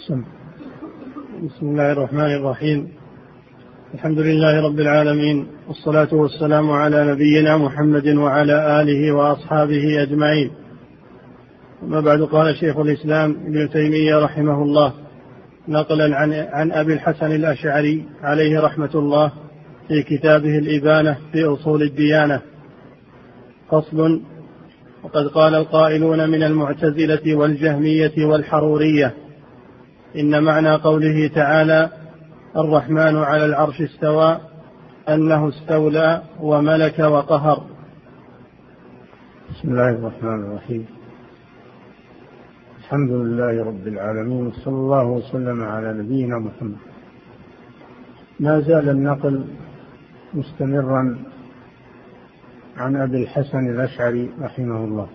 بسم الله الرحمن الرحيم. الحمد لله رب العالمين، والصلاة والسلام على نبينا محمد وعلى آله وأصحابه أجمعين. أما بعد، قال شيخ الإسلام ابن تيمية رحمه الله نقلا عن أبي الحسن الأشعري عليه رحمة الله في كتابه الإبانة في أصول الديانة: فصل: وقد قال القائلون من المعتزلة والجهمية والحرورية إن معنى قوله تعالى الرحمن على العرش استوى أنه استولى وملك وقهر. بسم الله الرحمن الرحيم. الحمد لله رب العالمين، صلى الله وسلم على نبينا محمد. ما زال النقل مستمرا عن أبي الحسن الأشعري رحمه الله،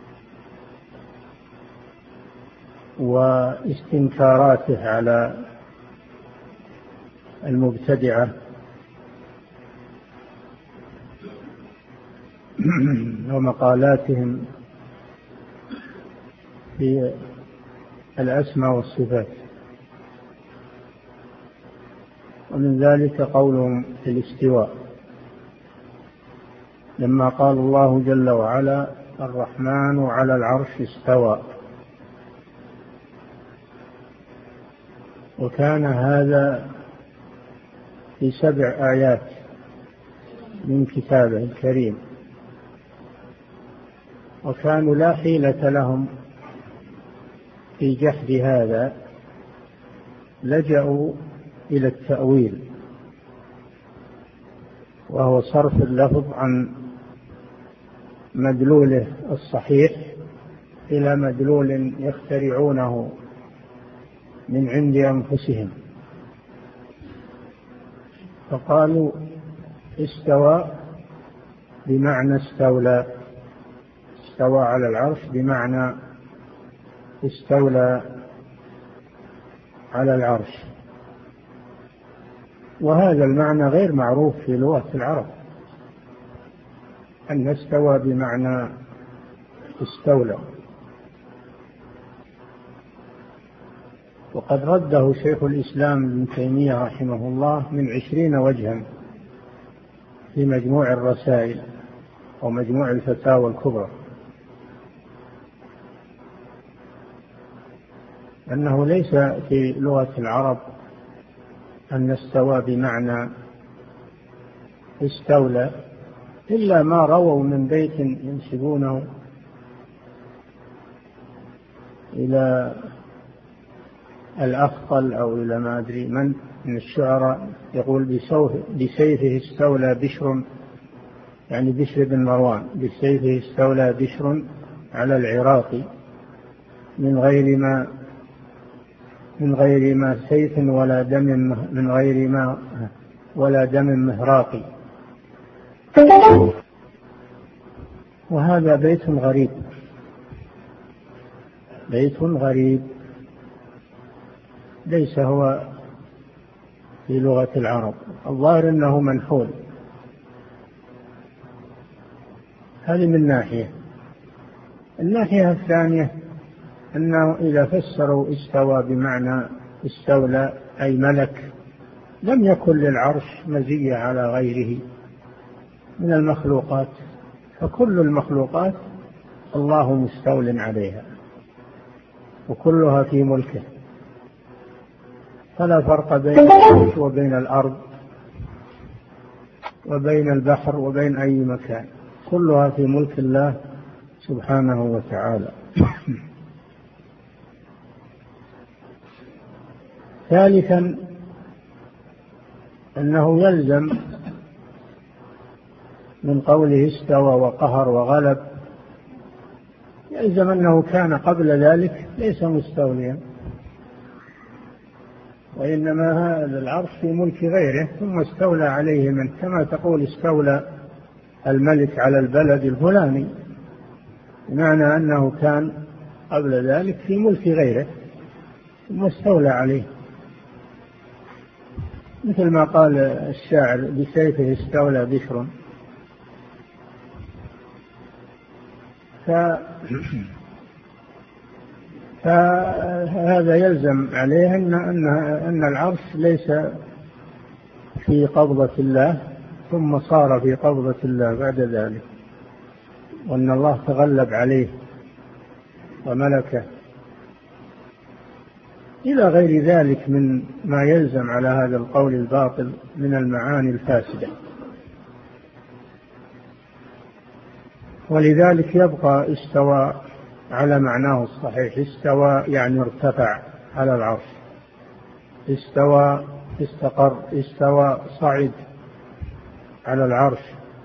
واستنكاراته على المبتدعة ومقالاتهم في الأسماء والصفات. ومن ذلك قولهم في الاستواء، لما قال الله جل وعلا الرحمن على العرش استوى، وكان هذا في 7 آيات من كتابه الكريم، وكانوا لا حيلة لهم في جحد هذا، لجأوا إلى التأويل، وهو صرف اللفظ عن مدلوله الصحيح إلى مدلول يخترعونه من عند أنفسهم، فقالوا استوى بمعنى استولى، استوى على العرش بمعنى استولى على العرش، وهذا المعنى غير معروف في لغة العرب، أن استوى بمعنى استولى. وقد رده شيخ الإسلام ابن تيمية رحمه الله من 20 وجها في مجموع الرسائل ومجموع الفتاوى الكبرى، أنه ليس في لغة العرب أن استوى بمعنى استولى، إلا ما رووا من بيت ينسبونه إلى الأخطل أو إلى ما أدري من الشعراء، يقول بسيفه استولى بشر، يعني بشر بن مروان، بسيفه استولى بشر على العراق من غير ما سيف ولا دم، من غير ما ولا دم مهراقي. وهذا بيت غريب، بيت غريب ليس هو في لغة العرب، الظاهر أنه منحول. هذه من ناحية. الناحية الثانية أنه إذا فسروا استوى بمعنى استولى أي ملك، لم يكن للعرش مزية على غيره من المخلوقات، فكل المخلوقات الله مستول عليها وكلها في ملكه، فلا فرق بين العرش وبين الأرض وبين البحر وبين أي مكان، كلها في ملك الله سبحانه وتعالى. ثالثا أنه يلزم من قوله استوى وقهر وغلب، يلزم أنه كان قبل ذلك ليس مستوليا، وإنما هذا العرش في ملك غيره ثم استولى عليه من، كما تقول استولى الملك على البلد الفلاني، بمعنى أنه كان قبل ذلك في ملك غيره ثم استولى عليه، مثل ما قال الشاعر بسيفه استولى بشر. فهذا يلزم عليه أن العرش ليس في قبضة الله ثم صار في قبضة الله بعد ذلك، وأن الله تغلب عليه وملكه إلى غير ذلك من ما يلزم على هذا القول الباطل من المعاني الفاسدة. ولذلك يبقى استوى على معناه الصحيح. استوى يعني ارتفع على العرش، استوى استقر، استوى صعد على العرش،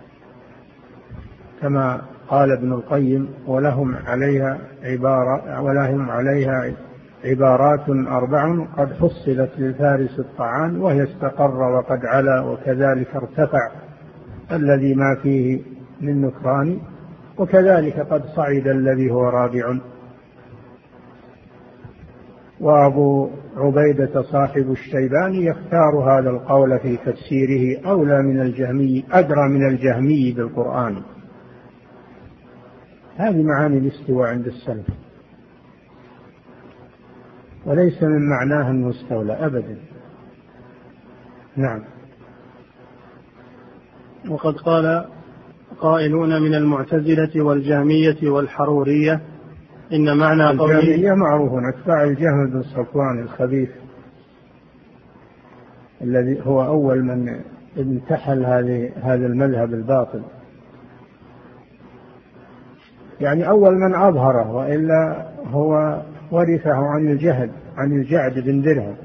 كما قال ابن القيم: ولهم عليها عبارات 4 قد حصلت للفارس الطعان، وهي استقر وقد علا وكذلك ارتفع الذي ما فيه من نكران، وكذلك قد صعد الذي هو رابع. وأبو عبيدة صاحب الشيباني يختار هذا القول في تفسيره أدرى من الجهمي بالقرآن. هذه معاني الاستواء عند السلف، وليس من معناه أنه استولى أبدا. نعم. وقد قال قائلون من المعتزلة والجهمية والحرورية إن معنى قوله الجهمية معروفون أتباع الجهم بن صفوان الخبيث الذي هو أول من انتحل هذا المذهب الباطل، يعني أول من أظهره، وإلا هو ورثه عن الجعد بن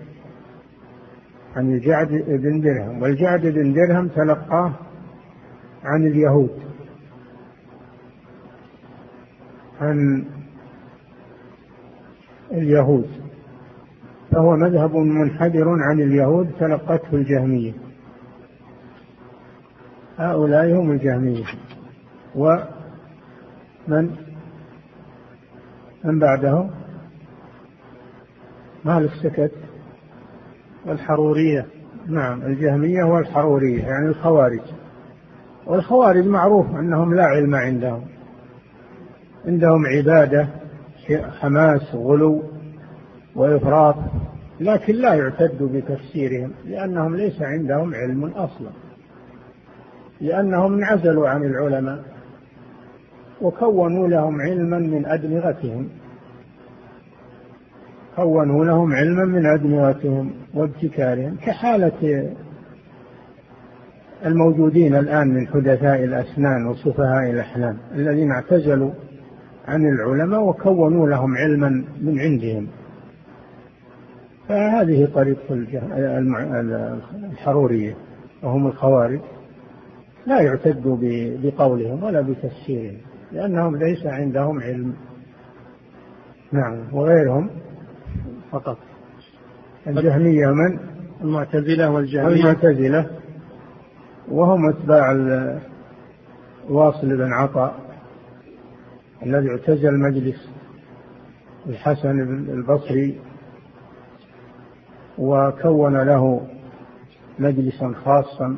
درهم، والجعد بن درهم تلقاه عن اليهود، فهو مذهب منحدر عن اليهود تلقته الجهمية. هؤلاء هم الجهمية. ومن بعدهم مال السكت والحرورية. نعم، الجهمية والحرورية يعني الخوارج. والخوارج معروف أنهم لا علم عندهم عبادة حماس غلو وإفراط، لكن لا يعتد بتفسيرهم لأنهم ليس عندهم علم أصلا، لأنهم انعزلوا عن العلماء وكونوا لهم علما من أدمغتهم وابتكارهم، كحالة الموجودين الآن من حدثاء الأسنان وسفهاء الأحلام الذين اعتزلوا عن العلماء وكونوا لهم علما من عندهم. فهذه طريقة الحرورية وهم الخوارج، لا يعتد بقولهم ولا بتفسيرهم لأنهم ليس عندهم علم. نعم. وغيرهم فقط الجهمية من المعتزلة والجهمية. المعتزلة وهم اتباع واصل بن عطاء الذي اعتزل مجلس الحسن البصري وكون له مجلسا خاصا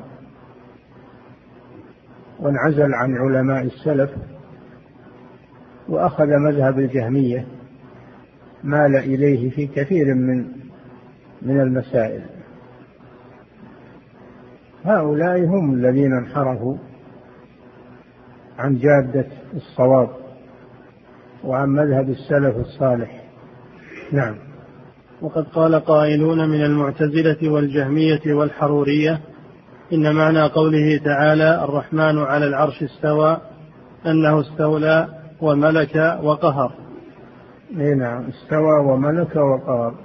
وانعزل عن علماء السلف وأخذ مذهب الجهمية، مال إليه في كثير من المسائل. هؤلاء هم الذين انحرفوا عن جادة الصواب وعن مذهب السلف الصالح. نعم. وقد قال قائلون من المعتزلة والجهمية والحرورية إن معنى قوله تعالى الرحمن على العرش استوى أنه استولى وملك وقهر. نعم، استوى وملك وقهر،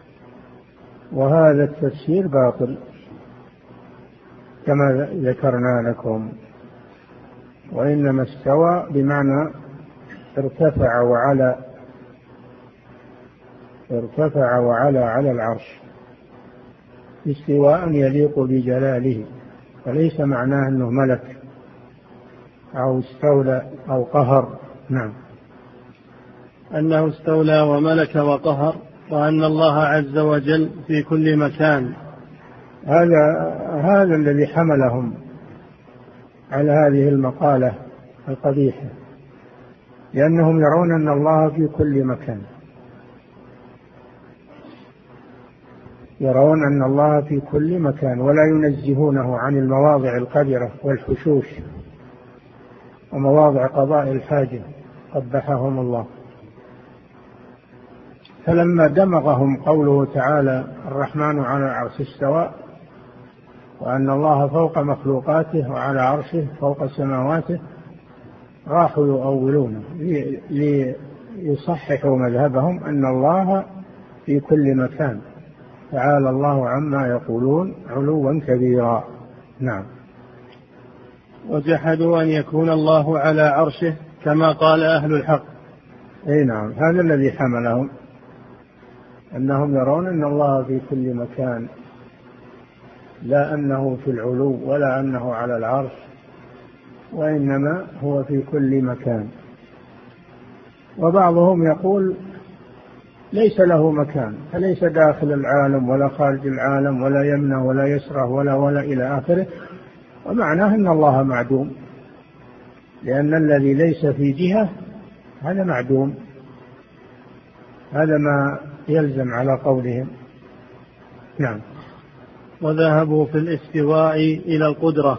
وهذا التفسير باطل كما ذكرنا لكم، وإنما استوى بمعنى ارتفع وعلى على العرش استواء يليق بجلاله، وليس معناه أنه ملك أو استولى أو قهر. نعم. أنه استولى وملك وقهر، وأن الله عز وجل في كل مكان. هذا الذي حملهم على هذه المقالة القبيحة، لأنهم يرون أن الله في كل مكان، يرون أن الله في كل مكان ولا ينزهونه عن المواضع القذرة والحشوش ومواضع قضاء الحاجة قبحهم الله. فلما دمغهم قوله تعالى الرحمن على العرش استوى وأن الله فوق مخلوقاته وعلى عرشه فوق سماواته راحوا يؤولونه ليصححوا مذهبهم أن الله في كل مكان، تعالى الله عما يقولون علوا كبيرا. نعم. وجحدوا أن يكون الله على عرشه كما قال أهل الحق. أي نعم، هذا الذي حملهم أنهم يرون أن الله في كل مكان، لا أنه في العلو ولا أنه على العرش، وإنما هو في كل مكان. وبعضهم يقول ليس له مكان، فليس داخل العالم ولا خارج العالم ولا يمنع ولا يسره ولا إلى آخره، ومعناه أن الله معدوم، لأن الذي ليس في جهة هذا معدوم. هذا ما يلزم على قولهم. نعم. وذهبوا في الاستواء إلى القدرة،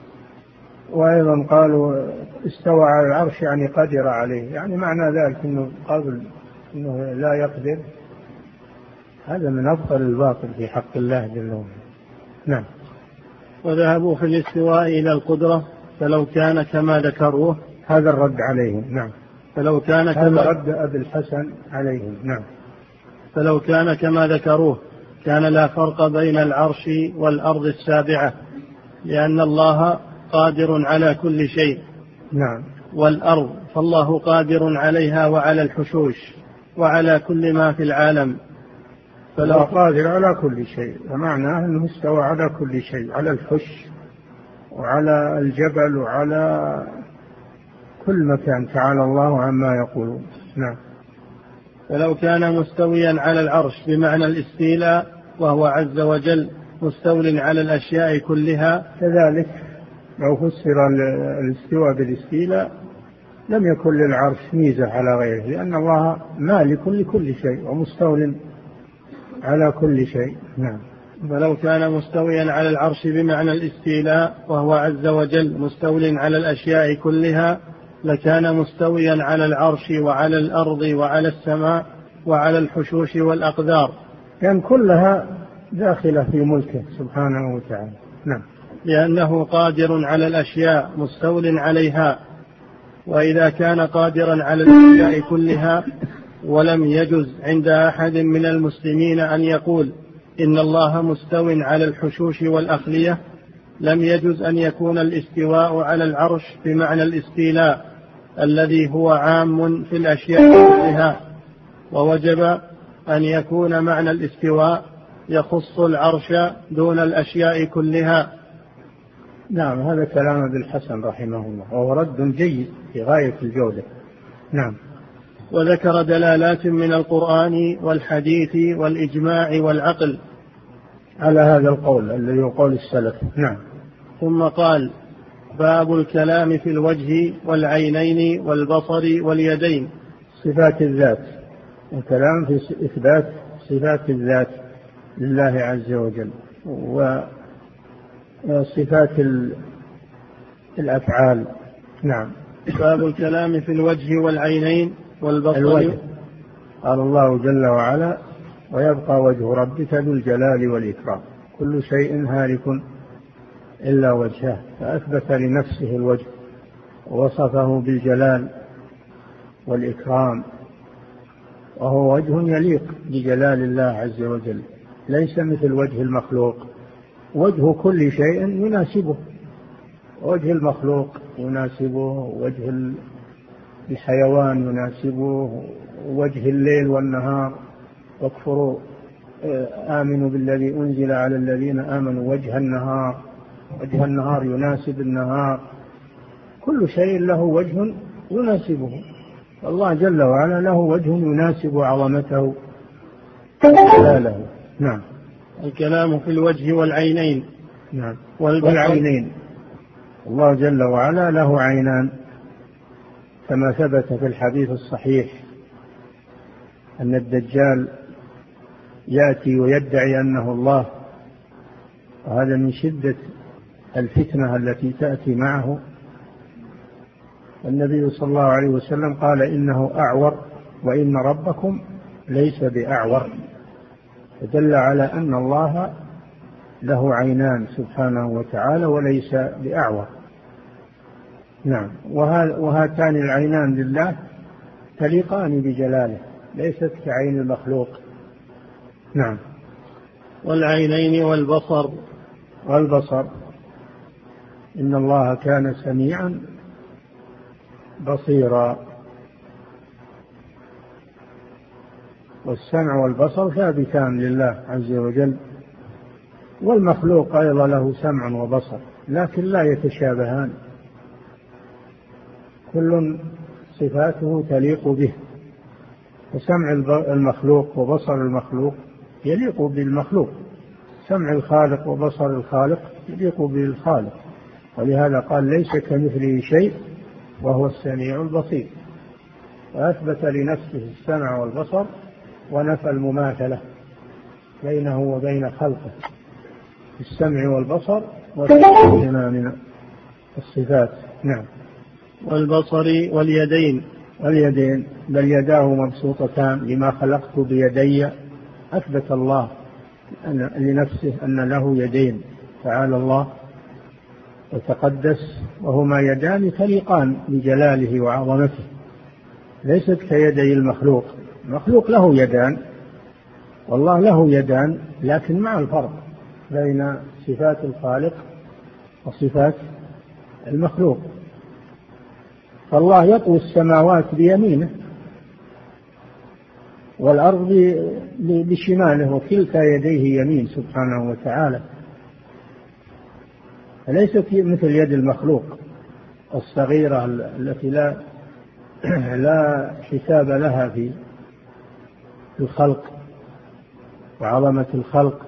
وأيضا قالوا استوى على العرش يعني قدر عليه، يعني معنى ذلك أنه قبل أنه لا يقدر. هذا من أبطل الباطل في حق الله جل وعلا. نعم. وذهبوا في الاستواء إلى القدرة فلو كان كما ذكروه، هذا الرد عليهم. نعم. فلو كان هذا رد أبي الحسن عليهم. نعم. فلو كان كما ذكروه كان لا فرق بين العرش والأرض السابعة، لأن الله قادر على كل شيء. نعم. والأرض فالله قادر عليها وعلى الحشوش وعلى كل ما في العالم. فلو قادر على كل شيء، ومعناه أنه استوى على كل شيء، على الحش وعلى الجبل وعلى كل مكان، تعالى الله عما يقولون. نعم. فلو كان مستويا على العرش بمعنى الاستيلاء وهو عز وجل مستول على الأشياء كلها، كذلك لو فسر الاستواء بالاستيلاء لم يكن للعرش ميزة على غيره، لأن الله مالك لكل شيء ومستول على كل شيء. نعم. فلو كان مستويا على العرش بمعنى الاستيلاء وهو عز وجل مستول على الأشياء كلها لكان مستويا على العرش وعلى الأرض وعلى السماء وعلى الحشوش والأقدار، كان كلها داخلة في ملكه سبحانه وتعالى. نعم. لأنه قادر على الأشياء مستول عليها. وإذا كان قادرا على الأشياء كلها ولم يجز عند أحد من المسلمين أن يقول إن الله مستو على الحشوش والأخلية، لم يجز أن يكون الاستواء على العرش بمعنى الاستيلاء الذي هو عام في الأشياء كلها، ووجب أن يكون معنى الاستواء يخص العرش دون الأشياء كلها. نعم. هذا كلام ابن الحسن رحمه الله، وهو رد جيد في غاية الجودة. نعم. وذكر دلالات من القرآن والحديث والإجماع والعقل على هذا القول الذي يقول السلف. نعم. ثم قال: باب الكلام في الوجه والعينين والبصر واليدين. صفات الذات، الكلام في إثبات صفات الذات لله عز وجل وصفات الأفعال. نعم. باب الكلام في الوجه والعينين والبصر. الوجه قال الله جل وعلا: ويبقى وجه ربك ذو الجلال والإكرام، كل شيء هالك إلا وجهه، فأثبت لنفسه الوجه ووصفه بالجلال والإكرام، وهو وجه يليق بجلال الله عز وجل، ليس مثل وجه المخلوق. وجه كل شيء يناسبه، وجه المخلوق يناسبه، وجه الحيوان يناسبه، وجه الليل والنهار. واكفروا آمنوا بالذي أنزل على الذين آمنوا وجه النهار، وجه النهار يناسب النهار، كل شيء له وجه يناسبه. الله جل وعلا له وجه يناسب عظمته وجلاله. نعم. الكلام في الوجه والعينين. نعم. والعينين، الله جل وعلا له عينان، كما ثبت في الحديث الصحيح أن الدجال يأتي ويدعي أنه الله، وهذا من شدة الفتنة التي تأتي معه. النبي صلى الله عليه وسلم قال إنه أعور وإن ربكم ليس بأعور، فدل على أن الله له عينان سبحانه وتعالى وليس بأعور. نعم. وهاتان العينان لله تليقان بجلاله، ليست كعين المخلوق. نعم. والعينين والبصر إن الله كان سميعا بصيرا. والسمع والبصر ثابتان لله عز وجل، والمخلوق أيضا له سمع وبصر لكن لا يتشابهان، كل صفاته تليق به، وسمع المخلوق وبصر المخلوق يليق بالمخلوق، سمع الخالق وبصر الخالق يليق بالخالق، ولهذا قال ليس كمثله شيء وهو السميع البصير، وأثبت لنفسه السمع والبصر ونفى المماثلة بينه وبين خلقه في السمع والبصر وغيرهما من الصفات. نعم. والبصر واليدين بل يداه مبسوطتان لما خلقت بيدي، أثبت الله لنفسه أن له يدين تعالى الله وتقدس، وهما يدان تليقان بجلاله وعظمته، ليست كيدي المخلوق. المخلوق له يدان والله له يدان، لكن مع الفرق بين صفات الخالق وصفات المخلوق. فالله يطوي السماوات بيمينه والأرض بشماله، وكلتا يديه يمين سبحانه وتعالى، فليست مثل يد المخلوق الصغيرة التي لا حساب لها في الخلق وعظمة الخلق،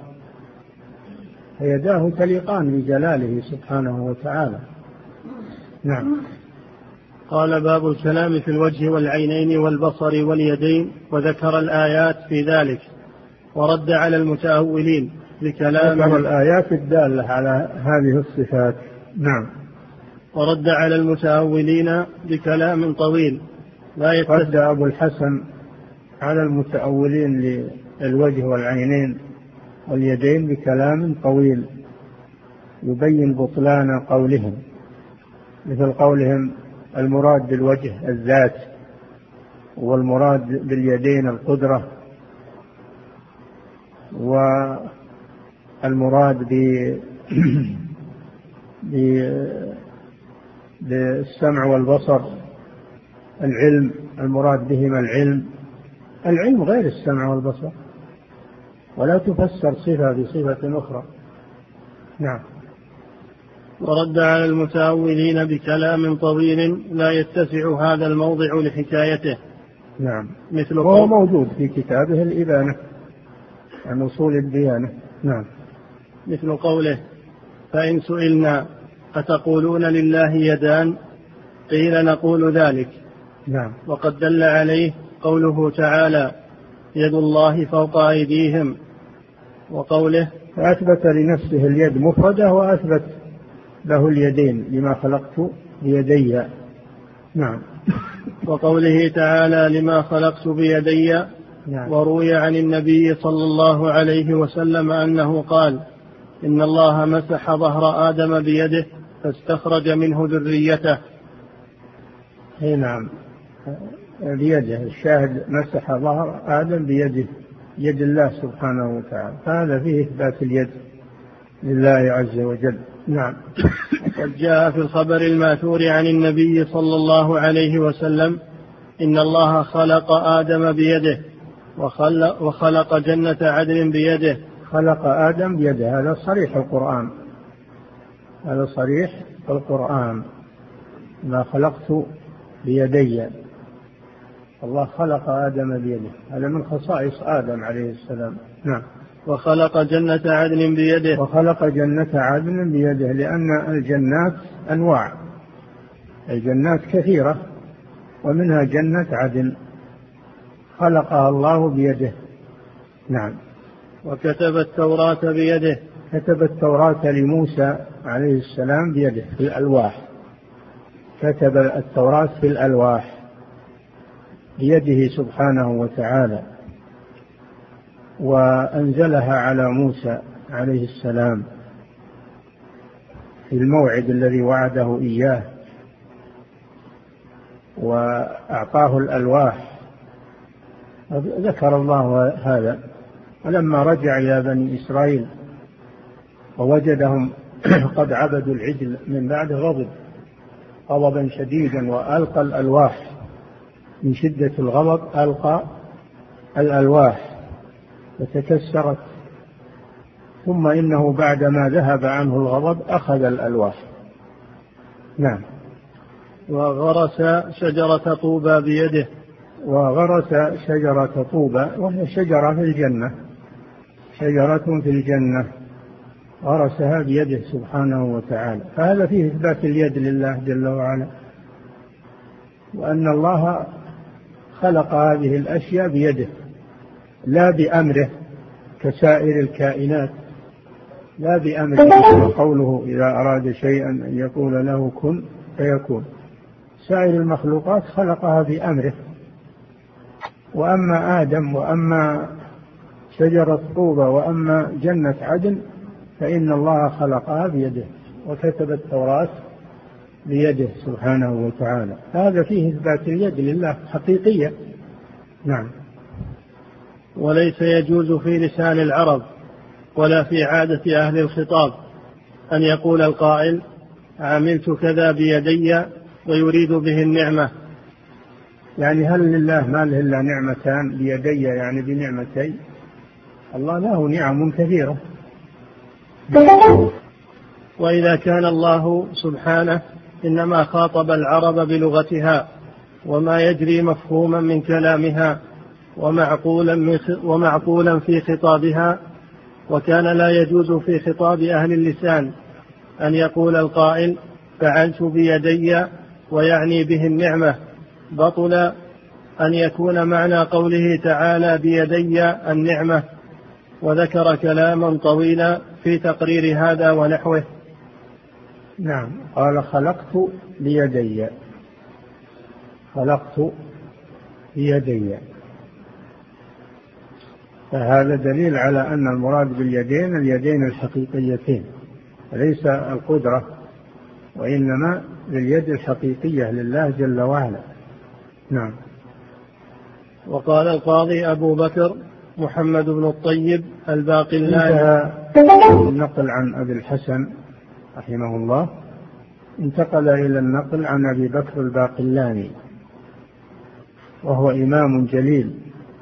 فيداه تليقان بجلاله سبحانه وتعالى. نعم. قال باب الكلام في الوجه والعينين والبصر واليدين، وذكر الآيات في ذلك، ورد على المتأولين بكلام، ذكر الآيات الدالة على هذه الصفات. نعم. ورد على المتأولين بكلام طويل لا رد أبو الحسن على المتأولين للوجه والعينين واليدين بكلام طويل يبين بطلان قولهم، مثل قولهم المراد بالوجه الذات، والمراد باليدين القدرة، والمراد بالسمع والبصر العلم، المراد بهما العلم غير السمع والبصر، ولا تفسر صفة بصفة أخرى. نعم. ورد على المتأولين بكلام طويل لا يتسع هذا الموضع لحكايته. نعم. مثل وهو موجود في كتابه الإبانة عن أصول الديانة. نعم. مثل قوله فإن سئلنا أتقولون لله يدان قيل نقول ذلك. نعم. وقد دل عليه قوله تعالى يد الله فوق أيديهم، وقوله فأثبت لنفسه اليد مفردة وأثبت له اليدين لما خلقت بيدي. نعم. وقوله تعالى لما خلقت بيدي. نعم. وروي عن النبي صلى الله عليه وسلم أنه قال إن الله مسح ظهر آدم بيده فاستخرج منه ذريته. نعم. بيده، الشاهد مسح ظهر آدم بيده، يد الله سبحانه وتعالى، فهذا فيه إثبات اليد لله عز وجل. نعم. قد جاء في الخبر الماثور عن النبي صلى الله عليه وسلم إن الله خلق آدم بيده وخلق جنة عدن بيده. خلق آدم بيده، هذا صريح القرآن، هذا صريح القرآن، ما خلقت بيدي، الله خلق آدم بيده، هذا من خصائص آدم عليه السلام. نعم. وخلق جنة عدن بيده. وخلق جنة عدن بيده، لأن الجنات أنواع، الجنات كثيرة، ومنها جنة عدن خلقها الله بيده. نعم. وكتب التوراة بيده. كتب التوراة لموسى عليه السلام بيده في الألواح، كتب التوراة في الألواح بيده سبحانه وتعالى، وأنزلها على موسى عليه السلام في الموعد الذي وعده إياه، وأعطاه الألواح. ذكر الله هذا. ولما رجع إلى بني إسرائيل ووجدهم قد عبدوا العجل من بعد غضبا شديدا، وألقى الألواح من شدة الغضب، ألقى الألواح فتكسرت، ثم إنه بعدما ذهب عنه الغضب أخذ الألواح. نعم. وغرس شجرة طوبى بيده. وغرس شجرة طوبى، وهي شجرة في الجنة، شجرة في الجنة غرسها بيده سبحانه وتعالى. فهذا فيه إثبات اليد لله جل وعلا، وأن الله خلق هذه الأشياء بيده لا بأمره كسائر الكائنات، لا بأمره. وقوله إذا أراد شيئا أن يقول له كن فيكون. سائر المخلوقات خلقها بأمره. وأما آدم وأما شجرة طوبى وأما جنة عدن فإن الله خلقها بيده، وكتب التوراة بيده سبحانه وتعالى. هذا فيه إثبات اليد لله حقيقية. نعم. وليس يجوز في لسان العرب ولا في عادة أهل الخطاب أن يقول القائل عملت كذا بيدي ويريد به النعمة. يعني هل لله ما له إلا نعمتان بيدي، يعني بنعمتين؟ الله له نعم كثيرة. وإذا كان الله سبحانه إنما خاطب العرب بلغتها وما يجري مفهوما من كلامها ومعقولا في خطابها، وكان لا يجوز في خطاب أهل اللسان أن يقول القائل فعلت بيدي ويعني به النعمة، بطل أن يكون معنى قوله تعالى بيدي النعمة. وذكر كلاما طويلا في تقرير هذا ونحوه. نعم. قال خلقت بيدي، خلقت بيدي، فهذا دليل على أن المراد باليدين اليدين الحقيقيتين، ليس القدرة، وإنما اليد الحقيقية لله جل وعلا. نعم. وقال القاضي أبو بكر محمد بن الطيب الباقلاني النقل عن أبي الحسن رحمه الله، انتقل إلى النقل عن أبي بكر الباقلاني، وهو إمام جليل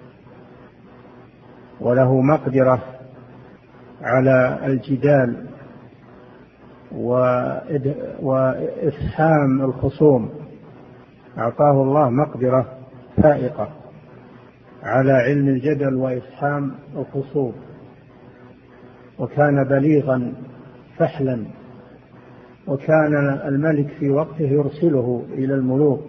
وله مقدرة على الجدال وإفهام الخصوم. أعطاه الله مقدرة فائقة على علم الجدل وإفهام الخصوم، وكان بليغا فحلا، وكان الملك في وقته يرسله إلى الملوك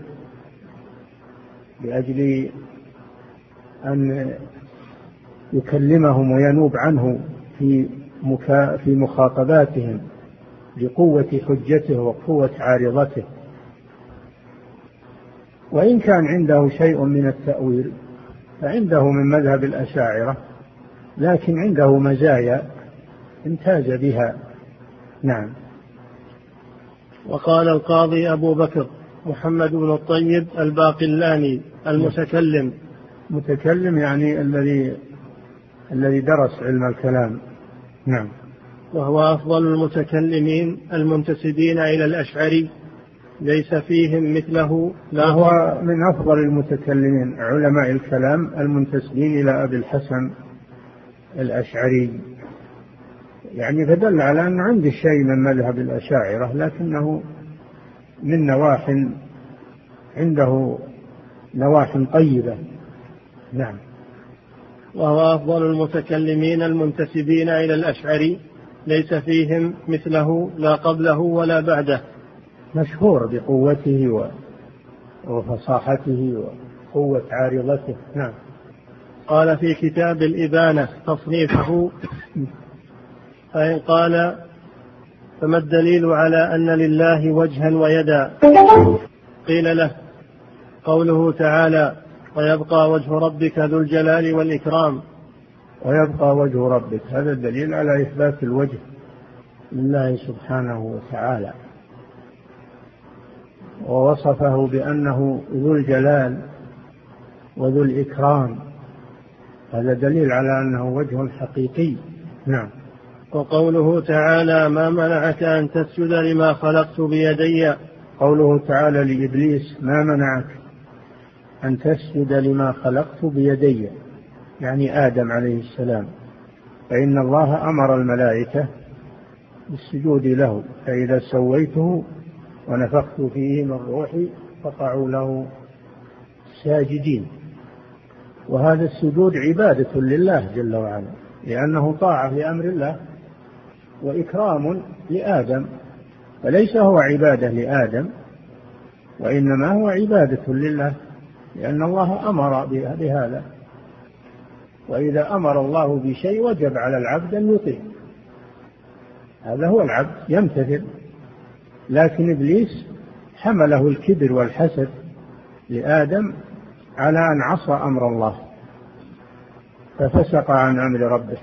لأجل أن يكلمهم وينوب عنه في مخاطباتهم بقوة حجته وقوة عارضته. وإن كان عنده شيء من التأويل فعنده من مذهب الأشاعرة، لكن عنده مزايا امتاز بها. نعم. وقال القاضي أبو بكر محمد بن الطيب الباقلاني المتكلم. متكلم يعني الذي درس علم الكلام. نعم. وهو أفضل المتكلمين المنتسبين إلى الأشعري، ليس فيهم مثله. هو من أفضل المتكلمين علماء الكلام المنتسبين إلى أبي الحسن الأشعري، يعني فدل على أنه عنده شيء من مذهب الأشاعرة، لكنه من نواح عنده نواح طيبة. نعم. وهو أفضل المتكلمين المنتسبين إلى الأشعري، ليس فيهم مثله لا قبله ولا بعده. مشهور بقوته وفصاحته وقوة عارضته. نعم. قال في كتاب الإبانة تصنيفه: فإن قال فما الدليل على أن لله وجها ويدا؟ قيل له: قوله تعالى: ويبقى وجه ربك ذو الجلال والإكرام. ويبقى وجه ربك، هذا الدليل على إثبات الوجه لله سبحانه وتعالى، ووصفه بأنه ذو الجلال وذو الإكرام، هذا دليل على أنه وجه حقيقي. نعم. وقوله تعالى: ما منعك أن تسجد لما خلقت بيدي. قوله تعالى لإبليس: ما منعك أن تسجد لما خلقت بيدي، يعني آدم عليه السلام، فإن الله أمر الملائكة بالسجود له، فإذا سويته ونفخت فيه من روحي فقعوا له ساجدين. وهذا السجود عبادة لله جل وعلا، لأنه طاعة لأمر الله وإكرام لآدم، فليس هو عبادة لآدم، وإنما هو عبادة لله، لأن الله أمر بهذا، وإذا أمر الله بشيء وجب على العبد أن يطيع، هذا هو العبد يمتثل. لكن إبليس حمله الكبر والحسد لآدم على أن عصى أمر الله، ففسق عن أمر ربه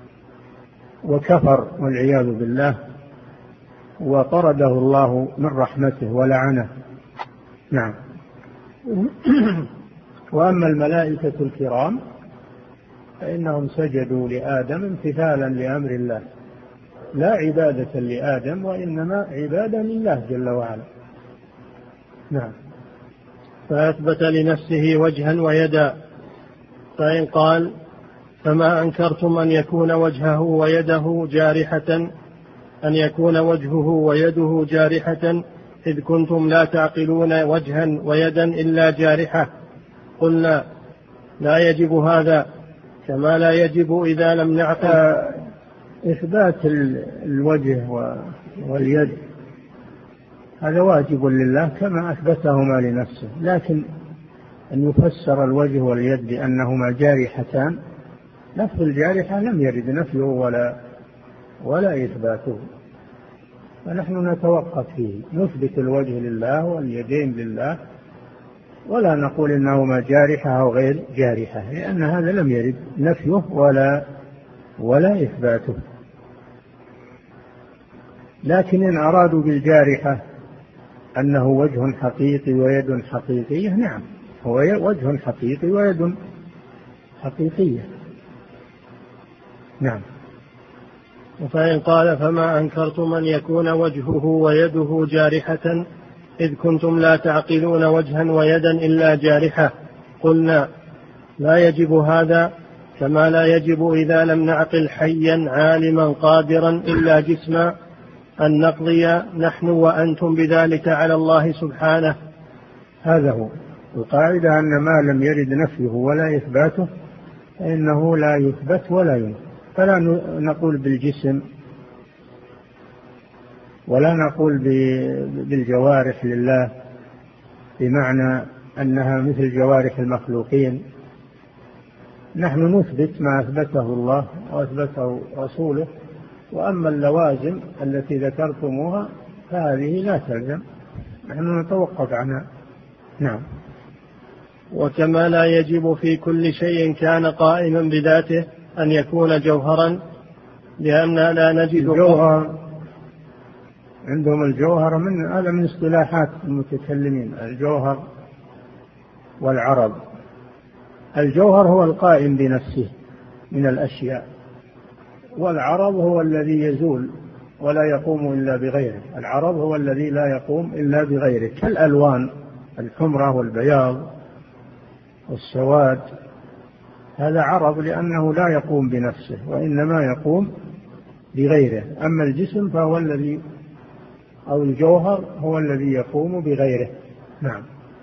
وكفر والعياذ بالله، وطرده الله من رحمته ولعنه. نعم. وأما الملائكة الكرام فإنهم سجدوا لآدم امتثالا لأمر الله، لا عبادة لآدم، وإنما عبادة لله جل وعلا. نعم. فأثبت لنفسه وجها ويدا. فإن قال: فما أنكرتم أن يكون وجهه ويده جارحة، أن يكون وجهه ويده جارحة، إذ كنتم لا تعقلون وجها ويدا إلا جارحة. قلنا: لا يجب هذا، كما لا يجب إذا لم نعقل. إثبات الوجه واليد هذا واجب لله كما أثبتهما لنفسه، لكن أن يفسر الوجه واليد بأنهما جارحتان، لفظ الجارحة لم يرد نفيه ولا إثباته، فنحن نتوقف فيه، نثبت الوجه لله واليدين لله، ولا نقول إنهما جارحة أو غير جارحة، لأن هذا لم يرد نفيه ولا إثباته. لكن إن أرادوا بالجارحة أنه وجه حقيقي ويد حقيقية، نعم، هو وجه حقيقي ويد حقيقية. نعم. فإن قال: فما أنكرتم أن يكون وجهه ويده جارحة، إذ كنتم لا تعقلون وجها ويدا إلا جارحة. قلنا: لا يجب هذا، كما لا يجب إذا لم نعقل حيا عالما قادرا إلا جسما، أن نقضي نحن وأنتم بذلك على الله سبحانه. هذا هو القاعدة، أن ما لم يرد نفيه ولا إثباته فإنه لا يثبت ولا ينفى، فلا نقول بالجسم ولا نقول بالجوارح لله بمعنى أنها مثل جوارح المخلوقين، نحن نثبت ما أثبته الله وأثبته رسوله، وأما اللوازم التي ذكرتموها فهذه لا تلزم، نحن نتوقف عنها. نعم. وكما لا يجب في كل شيء كان قائما بذاته أن يكون جوهرا، لأن لا نجد الجوهر عندهم الجوهر هذا من اصطلاحات المتكلمين، الجوهر والعرض. الجوهر هو القائم بنفسه من الأشياء، والعرض هو الذي يزول ولا يقوم إلا بغيره. العرض هو الذي لا يقوم إلا بغيره، كالألوان، الحمرة والبياض والسواد، هذا عرض لأنه لا يقوم بنفسه وإنما يقوم بغيره. أما الجسم فهو الذي، أو الجوهر هو الذي يقوم بغيره. نعم.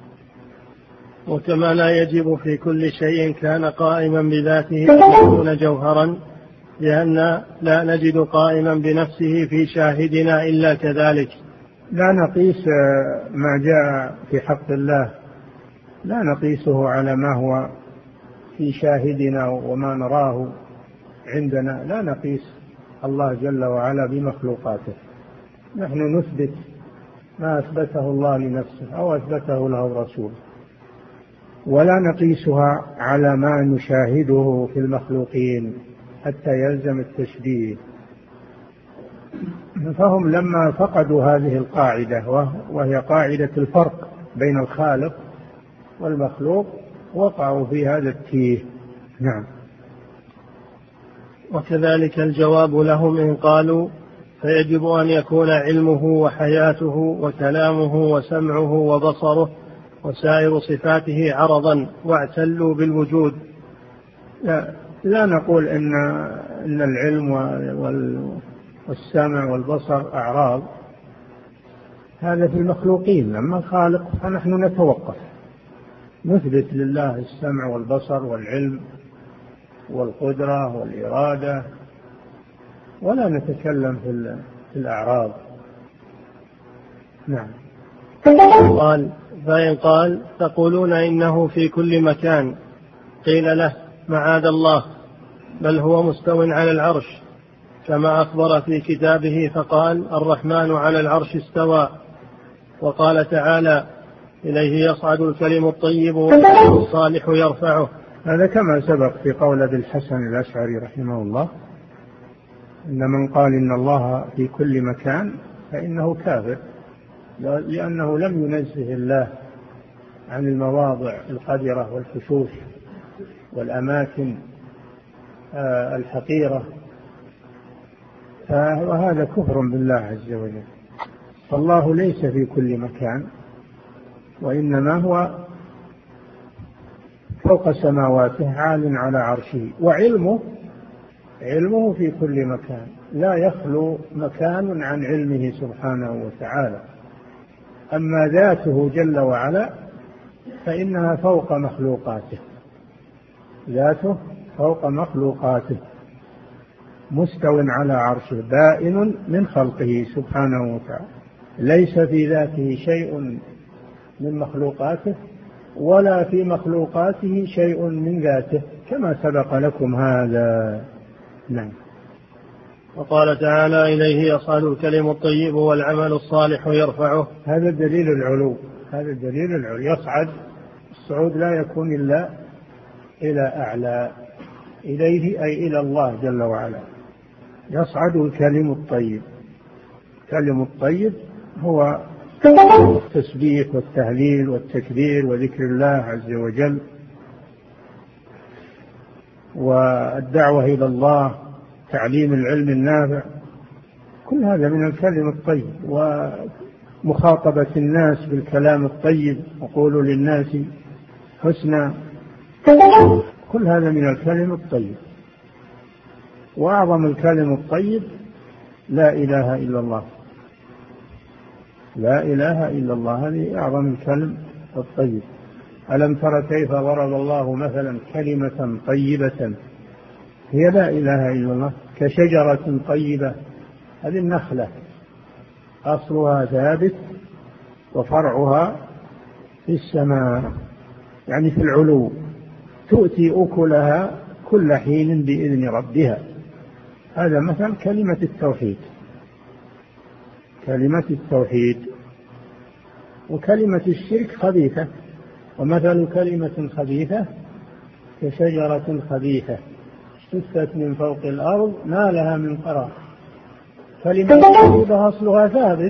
وكما لا يجب في كل شيء كان قائما بذاته أن يكون جوهرا، لأن لا نجد قائما بنفسه في شاهدنا إلا كذلك. لا نقيس ما جاء في حق الله، لا نقيسه على ما هو في شاهدنا وما نراه عندنا، لا نقيس الله جل وعلا بمخلوقاته. نحن نثبت ما أثبته الله لنفسه أو أثبته له رسوله، ولا نقيسها على ما نشاهده في المخلوقين حتى يلزم التشبيه. فهم لما فقدوا هذه القاعدة وهي قاعدة الفرق بين الخالق والمخلوق وقعوا في هذا التيه. نعم. وكذلك الجواب لهم إن قالوا فيجب أن يكون علمه وحياته وكلامه وسمعه وبصره وسائر صفاته عرضا واعتلوا بالوجود. لا نقول إن العلم والسمع والبصر أعراض، هذا في المخلوقين. أما الخالق فنحن نتوقف، نثبت لله السمع والبصر والعلم والقدرة والإرادة، ولا نتكلم في الأعراض. نعم. قال فإن قال تقولون إنه في كل مكان، قيل له معاذ الله، بل هو مستو على العرش كما أخبر في كتابه فقال الرحمن على العرش استوى، وقال تعالى إليه يصعد الكلم الطيب والعمل الصالح يرفعه. هذا كما سبق في قول أبي الحسن الأشعري رحمه الله، إن من قال إن الله في كل مكان فإنه كافر، لأنه لم ينزه الله عن المواضع القذرة والفشوش والأماكن الحقيرة، وهذا كفر بالله عز وجل. فالله ليس في كل مكان، وإنما هو فوق سماواته عال على عرشه، وعلمه في كل مكان، لا يخلو مكان عن علمه سبحانه وتعالى. أما ذاته جل وعلا فإنها فوق مخلوقاته، ذاته فوق مخلوقاته، مستو على عرشه، بائن من خلقه سبحانه وتعالى، ليس في ذاته شيء من مخلوقاته ولا في مخلوقاته شيء من ذاته، كما سبق لكم هذا. نعم. وقال تعالى إليه يصعد الكلم الطيب والعمل الصالح يرفعه. هذا دليل العلو، هذا دليل العلو. يصعد، الصعود لا يكون إلا إلى أعلى، إليه أي إلى الله جل وعلا. يصعد الكلم الطيب، الكلم الطيب هو التسبيح والتهليل والتكبير وذكر الله عز وجل والدعوة إلى الله، تعليم العلم النافع، كل هذا من الكلم الطيب، ومخاطبة الناس بالكلام الطيب، وقولوا للناس حسنا، كل هذا من الكلم الطيب. وأعظم الكلم الطيب لا إله إلا الله، لا إله إلا الله، هذه أعظم الكلم الطيب. ألم تر كيف ضرب الله مثلا كلمة طيبة هي لا إله إلا الله كشجرة طيبة، هذه النخلة أصلها ثابت وفرعها في السماء، يعني في العلو، تؤتي أكلها كل حين بإذن ربها. هذا مثل كلمة التوحيد، كلمة التوحيد. وكلمة الشرك خبيثة، ومثل كلمة خبيثة كشجرة خبيثة اجتثت من فوق الأرض ما لها من قرار. كلمة طيبة أصلها ثابت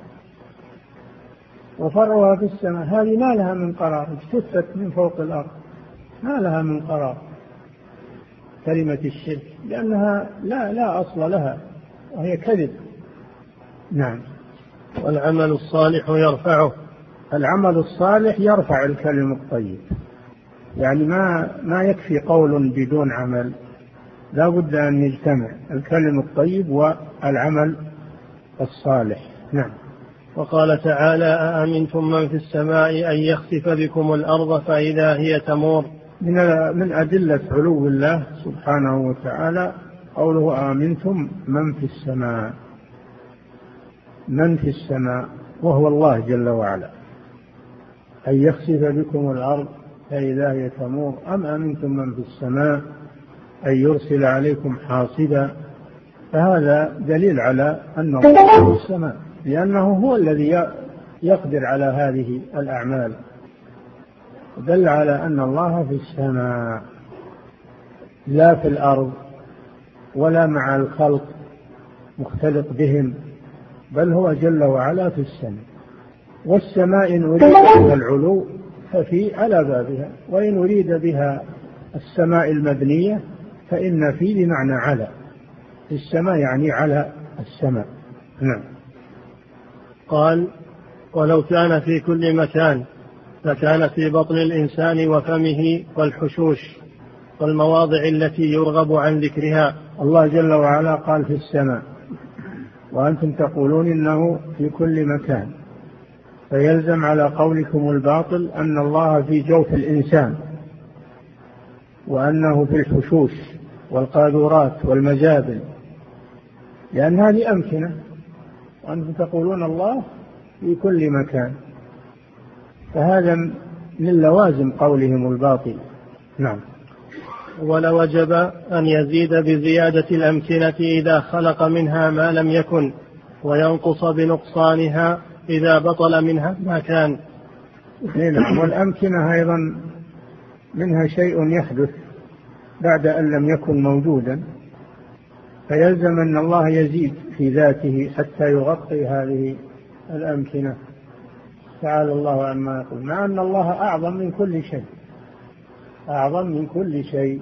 وفرعها في السماء، هذه ما لها من قرار، اجتثت من فوق الأرض ما لها من قرار. كلمة الشرك لأنها لا أصل لها وهي كذب. نعم. والعمل الصالح يرفعه، العمل الصالح يرفع الكلم الطيب، يعني ما يكفي قول بدون عمل، لا بد أن يجتمع الكلم الطيب والعمل الصالح. نعم. وقال تعالى أأمنتم من في السماء أن يخسف بكم الأرض فإذا هي تمور. من أدلة علو الله سبحانه وتعالى قوله آمنتم من في السماء، من في السماء وهو الله جل وعلا، أن يخسف بكم الأرض فإذا هي تمور أم أمنتم من في السماء أن يرسل عليكم حاصبا. فهذا دليل على أن الله في السماء، لأنه هو الذي يقدر على هذه الأعمال، دل على أن الله في السماء لا في الأرض ولا مع الخلق مختلط بهم، بل هو جل وعلا في السماء. والسماء إن أريد بها العلو ففي على بابها، وإن أريد بها السماء المبنية فإن في بمعنى على، في السماء يعني على السماء. نعم. قال: ولو كان في كل مكان لكان في بطن الإنسان وفمه والحشوش والمواضع التي يرغب عن ذكرها. الله جل وعلا قال في السماء، وأنتم تقولون إنه في كل مكان، فيلزم على قولكم الباطل أن الله في جوف الإنسان، وأنه في الحشوش والقاذورات والمجابل، لأن هذه أمكنة، وأنتم تقولون الله في كل مكان، فهذا من لوازم قولهم الباطل. نعم. ولوجب أن يزيد بزيادة الأمكنة إذا خلق منها ما لم يكن، وينقص بنقصانها إذا بطل منها ما كان. نعم. والأمكنة أيضا منها شيء يحدث بعد أن لم يكن موجودا، فيلزم أن الله يزيد في ذاته حتى يغطي هذه الأمكنة. تعالى الله عما يقول، مع أن الله أعظم من كل شيء، أعظم من كل شيء،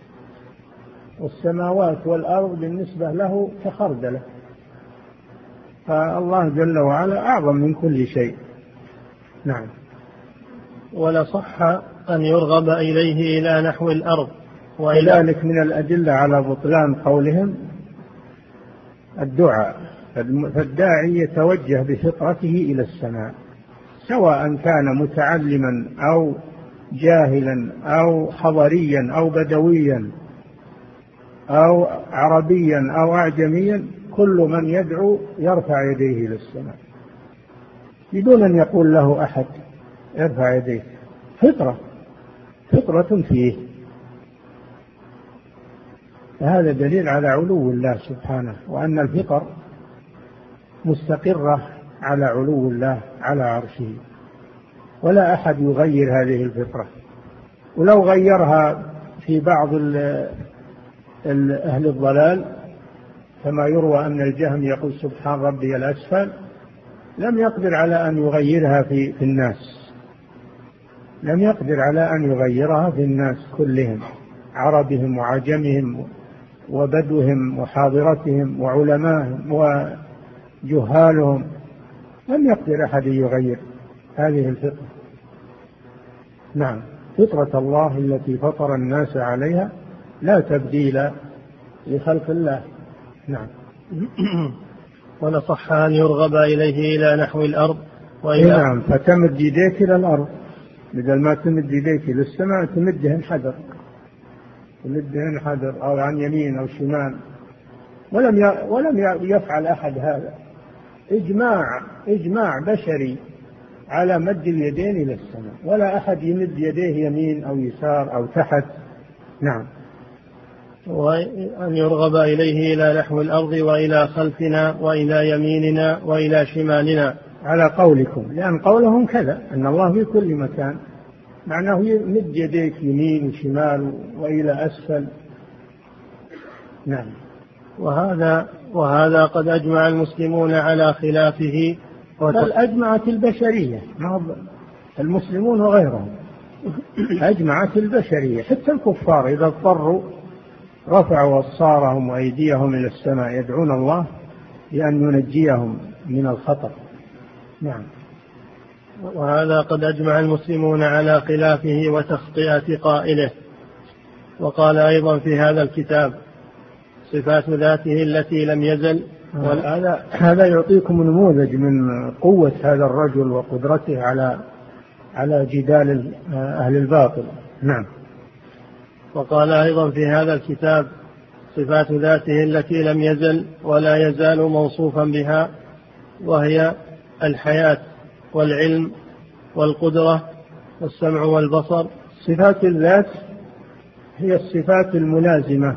والسماوات والأرض بالنسبة له كخردلة، فالله جل وعلا أعظم من كل شيء. نعم. ولصح أن يرغب إليه إلى نحو الأرض. وذلك من الأدلة على بطلان قولهم الدعاء، فالداعي يتوجه بفطرته إلى السماء، سواء كان متعلما أو جاهلا أو حضريا أو بدويا أو عربيا أو أعجميا، كل من يدعو يرفع يديه إلى السماء بدون أن يقول له أحد يرفع يديه، فطرة فيه. فهذا دليل على علو الله سبحانه، وأن الفطر مستقرة على علو الله على عرشه، ولا أحد يغير هذه الفطرة. ولو غيرها في بعض أهل الضلال، كما يروى أن الجهم يقول سبحان ربي الأسفل، لم يقدر على أن يغيرها في الناس، لم يقدر على أن يغيرها في الناس كلهم، عربهم وعجمهم وبدوهم وحاضرتهم وعلمائهم وجهالهم، لم يقدر أحد يغير هذه الفطرة. نعم. فطرة الله التي فطر الناس عليها لا تبديل لخلق الله. نعم. ولصح أن يرغب إليه إلى نحو الأرض نعم. فتمد يديك إلى الأرض، بدل ما تمد يديك إلى السماء تمدهن حذر أو عن يمين أو شمال، ولم يفعل أحد هذا. إجماع بشري على مد اليدين إلى السماء، ولا أحد يمد يديه يمين أو يسار أو تحت. نعم. وأن يرغب إليه إلى نحو الأرض وإلى خلفنا وإلى يميننا وإلى شمالنا، على قولكم، لأن قولهم كذا أن الله في كل مكان، معناه يمد يديك يمين وشمال وإلى أسفل. نعم. وهذا قد أجمع المسلمون على خلافه، بل أجمعت البشرية، المسلمون وغيرهم، أجمعت البشرية، حتى الكفار إذا اضطروا رفعوا أبصارهم وأيديهم إلى السماء يدعون الله بأن ينجيهم من الخطر. نعم. وهذا قد أجمع المسلمون على خلافه وتخطئة قائله. وقال أيضا في هذا الكتاب: صفات ذاته التي لم يزل. هذا يعطيكم نموذج من قوة هذا الرجل وقدرته على جدال أهل الباطل. نعم. وقال أيضا في هذا الكتاب: صفات ذاته التي لم يزل ولا يزال موصوفا بها، وهي الحياة والعلم والقدرة والسمع والبصر، صفات الذات هي الصفات الملازمة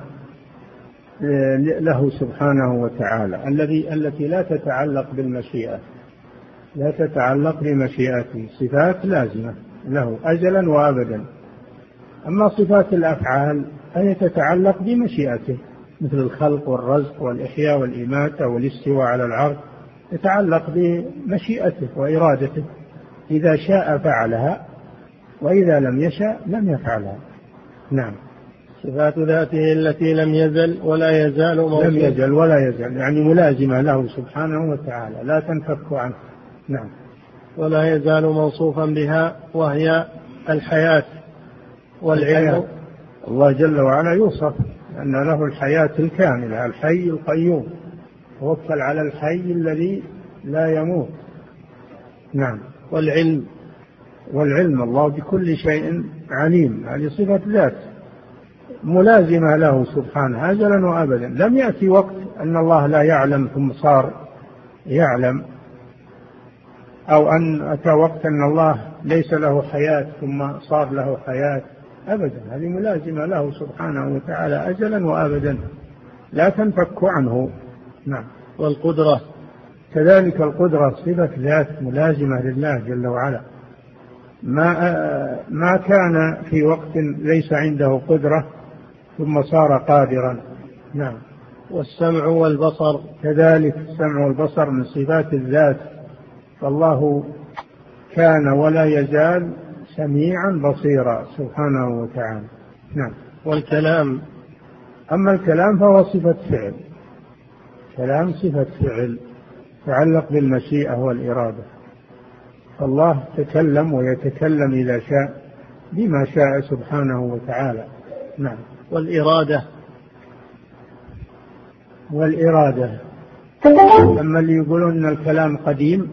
له سبحانه وتعالى التي لا تتعلق بالمشيئة، لا تتعلق بمشيئته، صفات لازمة له أزلا وأبدا. أما صفات الأفعال فهي تتعلق بمشيئته، مثل الخلق والرزق والإحياء والإماتة والاستواء على العرش، تتعلق بمشيئته وإرادته، إذا شاء فعلها وإذا لم يشاء لم يفعلها. نعم. صفات ذاته التي لم يزل ولا يزال موصوفا، لم يزل ولا يزال يعني ملازمة له سبحانه وتعالى لا تنفك عنه. نعم. ولا يزال موصوفا بها، وهي الحياة والعلم. الله جل وعلا يوصف أن له الحياة الكاملة، الحي القيوم، توكل على الحي الذي لا يموت. نعم. والعلم الله بكل شيء عليم، هذه صفة ذات ملازمة له سبحانه أزلا وأبدا. لم يأتي وقت أن الله لا يعلم ثم صار يعلم، أو أن أتى وقت أن الله ليس له حياة ثم صار له حياة، أبدا. هذه ملازمة له سبحانه وتعالى أزلا وأبدا لا تنفك عنه. نعم. والقدرة كذلك، القدرة صفة ذات ملازمة لله جل وعلا، ما كان في وقت ليس عنده قدرة ثم صار قادرا. نعم. والسمع والبصر كذلك، السمع والبصر من صفات الذات، فالله كان ولا يزال سميعا بصيرا سبحانه وتعالى. نعم. والكلام، أما الكلام فهو صفة فعل، كلام صفة فعل تعلق بالمشيئة والإرادة، فالله تكلم ويتكلم إذا شاء بما شاء سبحانه وتعالى. نعم. والإرادة لما اللي يقولون أن الكلام قديم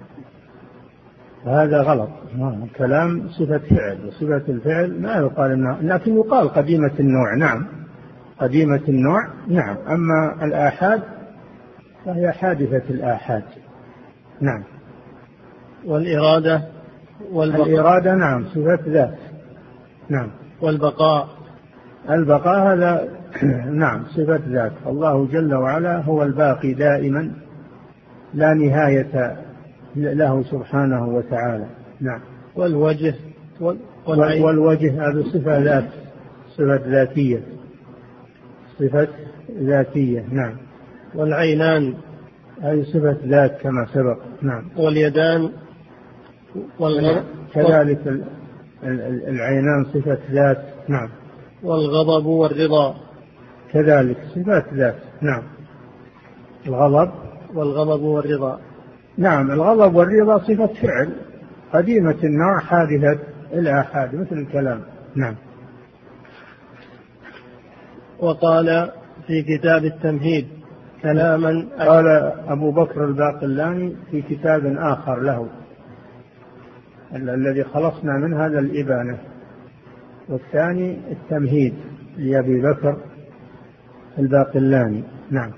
هذا غلط. الكلام صفة فعل، وصفة الفعل ما يقال إنها، لكن يقال قديمة النوع. نعم، قديمة النوع. نعم. أما الآحاد فهي حادثة الآحاد. نعم. والإرادة الإرادة نعم صفة ذات. نعم. البقاء هذا نعم صفة ذات. الله جل وعلا هو الباقي دائما لا نهاية له سبحانه وتعالى. نعم. والوجه هذا صفة ذات، صفة ذاتية، صفة ذاتية. نعم. والعينان هذه صفة ذات كما سبق. نعم. واليدان كذلك العينان صفة ذات. نعم. والغضب والرضا كذلك صفات ذات. نعم. والغضب والرضا. نعم. الغضب والرضا صفة فعل قديمة النوع حادثة الآحاد مثل الكلام. نعم. وقال في كتاب التمهيد كلاما، قال أبو بكر الباقلاني في كتاب آخر له الذي خلصنا من هذا الإبانة، والثاني التمهيد لأبي بكر الباقلاني. نعم.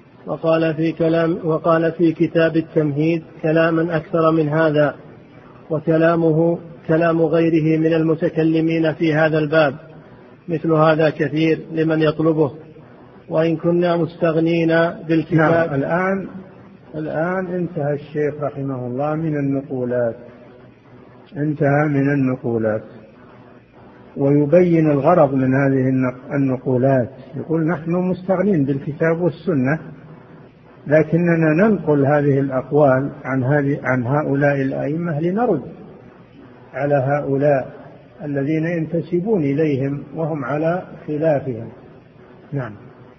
وقال في كتاب التمهيد كلاما أكثر من هذا، وكلامه كلام غيره من المتكلمين في هذا الباب، مثل هذا كثير لمن يطلبه، وإن كنا مستغنين بالكتاب. نعم. الآن انتهى الشيخ رحمه الله من النقولات، انتهى من النقولات، ويبين الغرض من هذه النقولات. يقول نحن مستغنين بالكتاب والسنة، لكننا ننقل هذه الأقوال عن هؤلاء الأئمة لنرد على هؤلاء الذين ينتسبون إليهم وهم على خلافهم. نعم.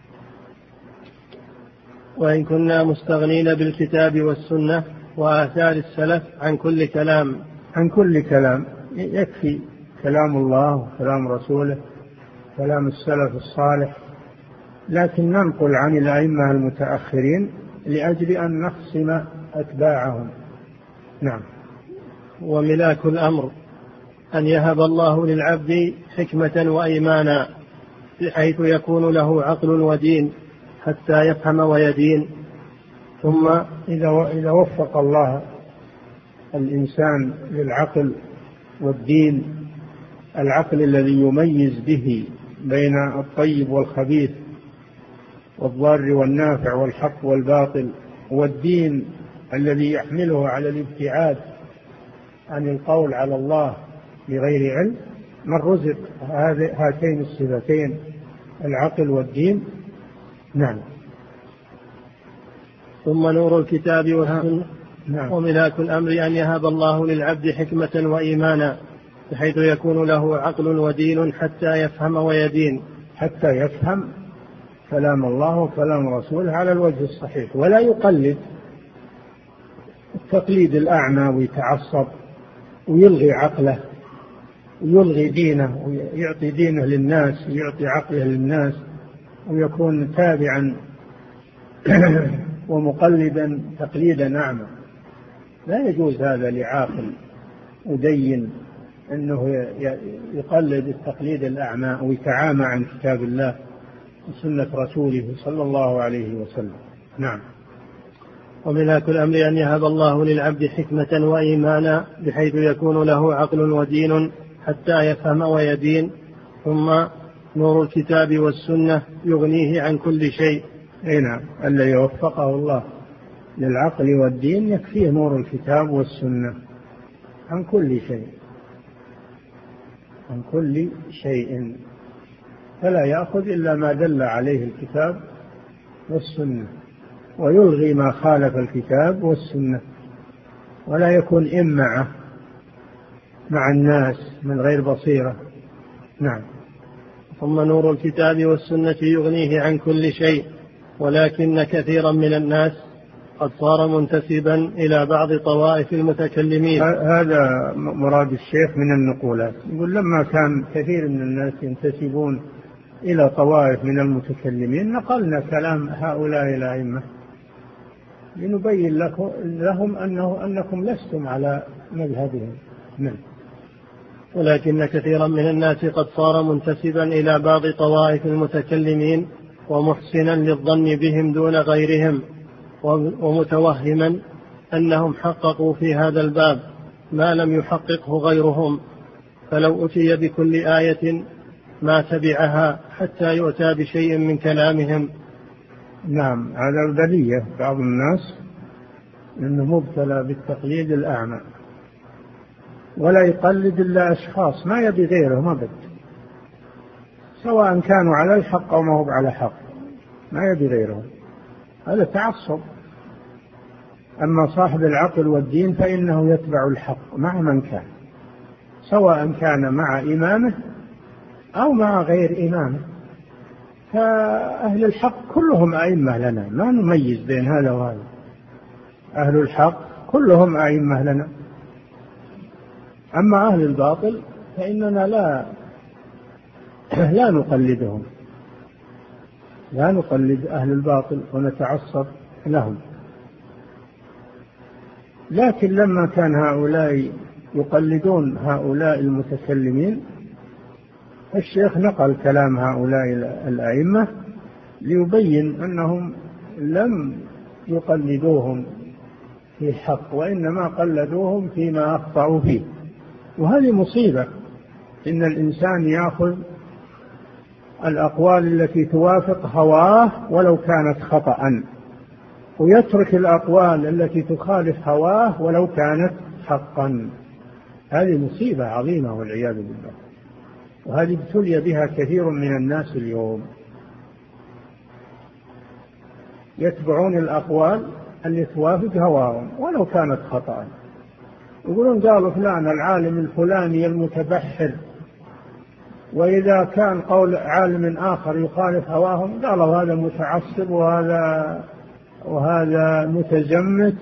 وإن كنا مستغنين بالكتاب والسنة وآثار السلف عن كل كلام يكفي كلام الله وكلام رسوله كلام السلف الصالح، لكن ننقل عن الأئمة المتأخرين لأجل أن نخصم أتباعهم. نعم. وملاك الأمر أن يهب الله للعبد حكمة وإيمانا، بحيث يكون له عقل ودين حتى يفهم ويدين. ثم إذا وفق الله الإنسان للعقل والدين العقل الذي يميز به بين الطيب والخبيث والضار والنافع والحق والباطل، والدين الذي يحمله على الابتعاد عن القول على الله بغير علم، من رزق هاتين الصفتين العقل والدين. نعم. ثم نور الكتاب والسنة. نعم. وملاك الأمر أن يهب الله للعبد حكمة وإيمانا بحيث يكون له عقل ودين حتى يفهم ويدين، حتى يفهم كلام الله وكلام رسوله على الوجه الصحيح، ولا يقلد التقليد الأعمى ويتعصب ويلغي عقله ويلغي دينه ويعطي دينه للناس ويعطي عقله للناس ويكون تابعا ومقلدا تقليدا أعمى. لا يجوز هذا لعاقل ودين أنه يقلد التقليد الأعمى ويتعامى عن كتاب الله وسنة رسوله صلى الله عليه وسلم. نعم. وملاك الأمر أن يهب الله للعبد حكمة وإيمانا بحيث يكون له عقل ودين حتى يفهم ويدين. ثم نور الكتاب والسنة يغنيه عن كل شيء. نعم. الذي وفقه الله للعقل والدين يكفيه نور الكتاب والسنة عن كل شيء، عن كل شيء، فلا يأخذ إلا ما دل عليه الكتاب والسنة، ويلغي ما خالف الكتاب والسنة، ولا يكون إمعة مع الناس من غير بصيرة. نعم. ثم نور الكتاب والسنة يغنيه عن كل شيء، ولكن كثيرا من الناس قد صار منتسبا إلى بعض طوائف المتكلمين. هذا مراد الشيخ من النقولات، يقول لما كان كثير من الناس ينتسبون إلى طوائف من المتكلمين نقلنا كلام هؤلاء الأئمة لنبين لهم أنكم لستم على مذهبهم. نعم. ولكن كثيرا من الناس قد صار منتسبا إلى بعض طوائف المتكلمين ومحسنا للظن بهم دون غيرهم، ومتوهما أنهم حققوا في هذا الباب ما لم يحققه غيرهم، فلو أتي بكل آية ما تبعها حتى يؤتى بشيء من كلامهم. نعم. هذا البلية بعض الناس إنه مبتلى بالتقليد الأعمى، ولا يقلد إلا أشخاص ما يبي غيرهم أبد، سواء كانوا على الحق أو ما هو على حق، ما يبي غيرهم، هذا تعصب. أما صاحب العقل والدين فإنه يتبع الحق مع من كان، سواء كان مع إمامه أو مع غير إمامه. فأهل الحق كلهم أئمة لنا، ما نميز بين هذا وهذا، أهل الحق كلهم أئمة لنا. أما أهل الباطل فإننا لا نقلدهم، لا نقلد أهل الباطل ونتعصب لهم. لكن لما كان هؤلاء يقلدون هؤلاء المتكلمين، الشيخ نقل كلام هؤلاء الأئمة ليبين أنهم لم يقلدوهم في الحق، وإنما قلدوهم فيما أخطأوا فيه. وهذه مصيبة، إن الإنسان يأخذ الأقوال التي توافق هواه ولو كانت خطأ، ويترك الأقوال التي تخالف هواه ولو كانت حقا. هذه مصيبة عظيمة والعياذ بالله، وهذه ابتلي بها كثير من الناس اليوم، يتبعون الأقوال التي توافق هواهم ولو كانت خطأ. يقولون قالوا فلان العالم الفلاني المتبحر، وإذا كان قول عالم آخر يخالف هواهم قالوا هذا متعصب وهذا متزمت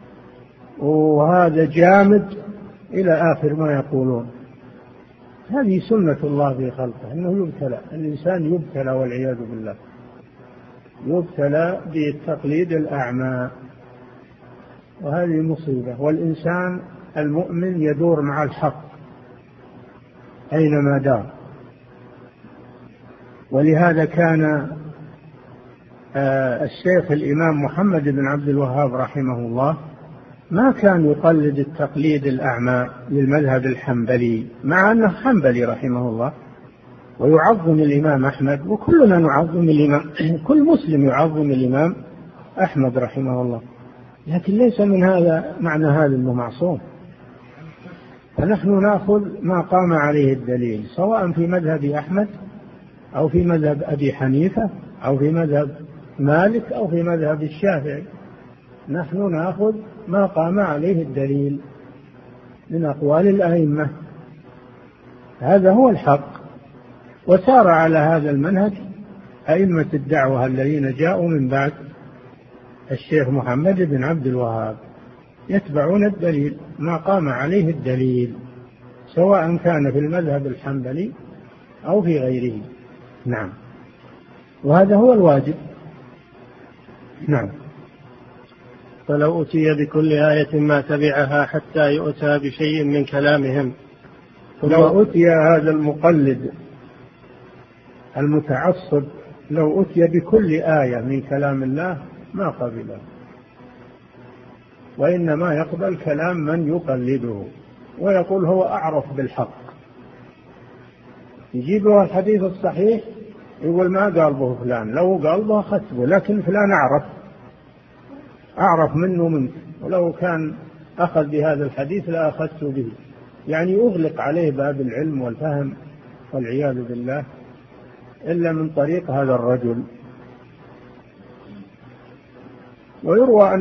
وهذا جامد إلى آخر ما يقولون. هذه سنة الله في خلقه، أنه يبتلى، الإنسان يبتلى والعياذ بالله، يبتلى بالتقليد الأعمى، وهذه مصيبة. والإنسان المؤمن يدور مع الحق أينما دار. ولهذا كان الشيخ الإمام محمد بن عبد الوهاب رحمه الله ما كان يقلد التقليد الأعمى للمذهب الحنبلي، مع أنه حنبلي رحمه الله ويعظم الإمام أحمد، وكلنا نعظم الإمام، كل مسلم يعظم الإمام أحمد رحمه الله، لكن ليس من هذا معنى هذا أنه معصوم. فنحن نأخذ ما قام عليه الدليل، سواء في مذهب أحمد أو في مذهب أبي حنيفة أو في مذهب مالك أو في مذهب الشافعي، نحن نأخذ ما قام عليه الدليل من أقوال الأئمة، هذا هو الحق. وسار على هذا المنهج أئمة الدعوة الذين جاءوا من بعد الشيخ محمد بن عبد الوهاب، يتبعون الدليل ما قام عليه الدليل، سواء كان في المذهب الحنبلي أو في غيره. نعم، وهذا هو الواجب. نعم. فلو أتي بكل آية ما تبعها حتى يؤتى بشيء من كلامهم. لو أتي هذا المقلد المتعصب، لو أتي بكل آية من كلام الله ما قبله، وإنما يقبل كلام من يقلده ويقول هو أعرف بالحق. يجيبه الحديث الصحيح يقول ما قال به فلان، لو قال به أخذت به، لكن فلان أعرف منه، ولو كان أخذ بهذا الحديث لا أخذت به، يعني أغلق عليه باب العلم والفهم والعياذ بالله إلا من طريق هذا الرجل. ويروى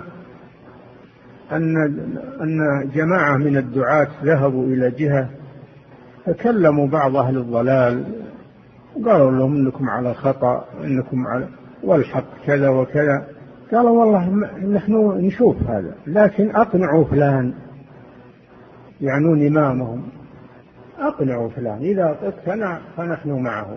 أن جماعة من الدعاة ذهبوا إلى جهة فكلموا بعض أهل الضلال وقالوا لهم إنكم على خطأ، إنكم على والحق كذا وكذا. قالوا والله نحن نشوف هذا، لكن أقنعوا فلان، يعنون إمامهم، أقنعوا فلان، إذا اقتنع فنحن معه،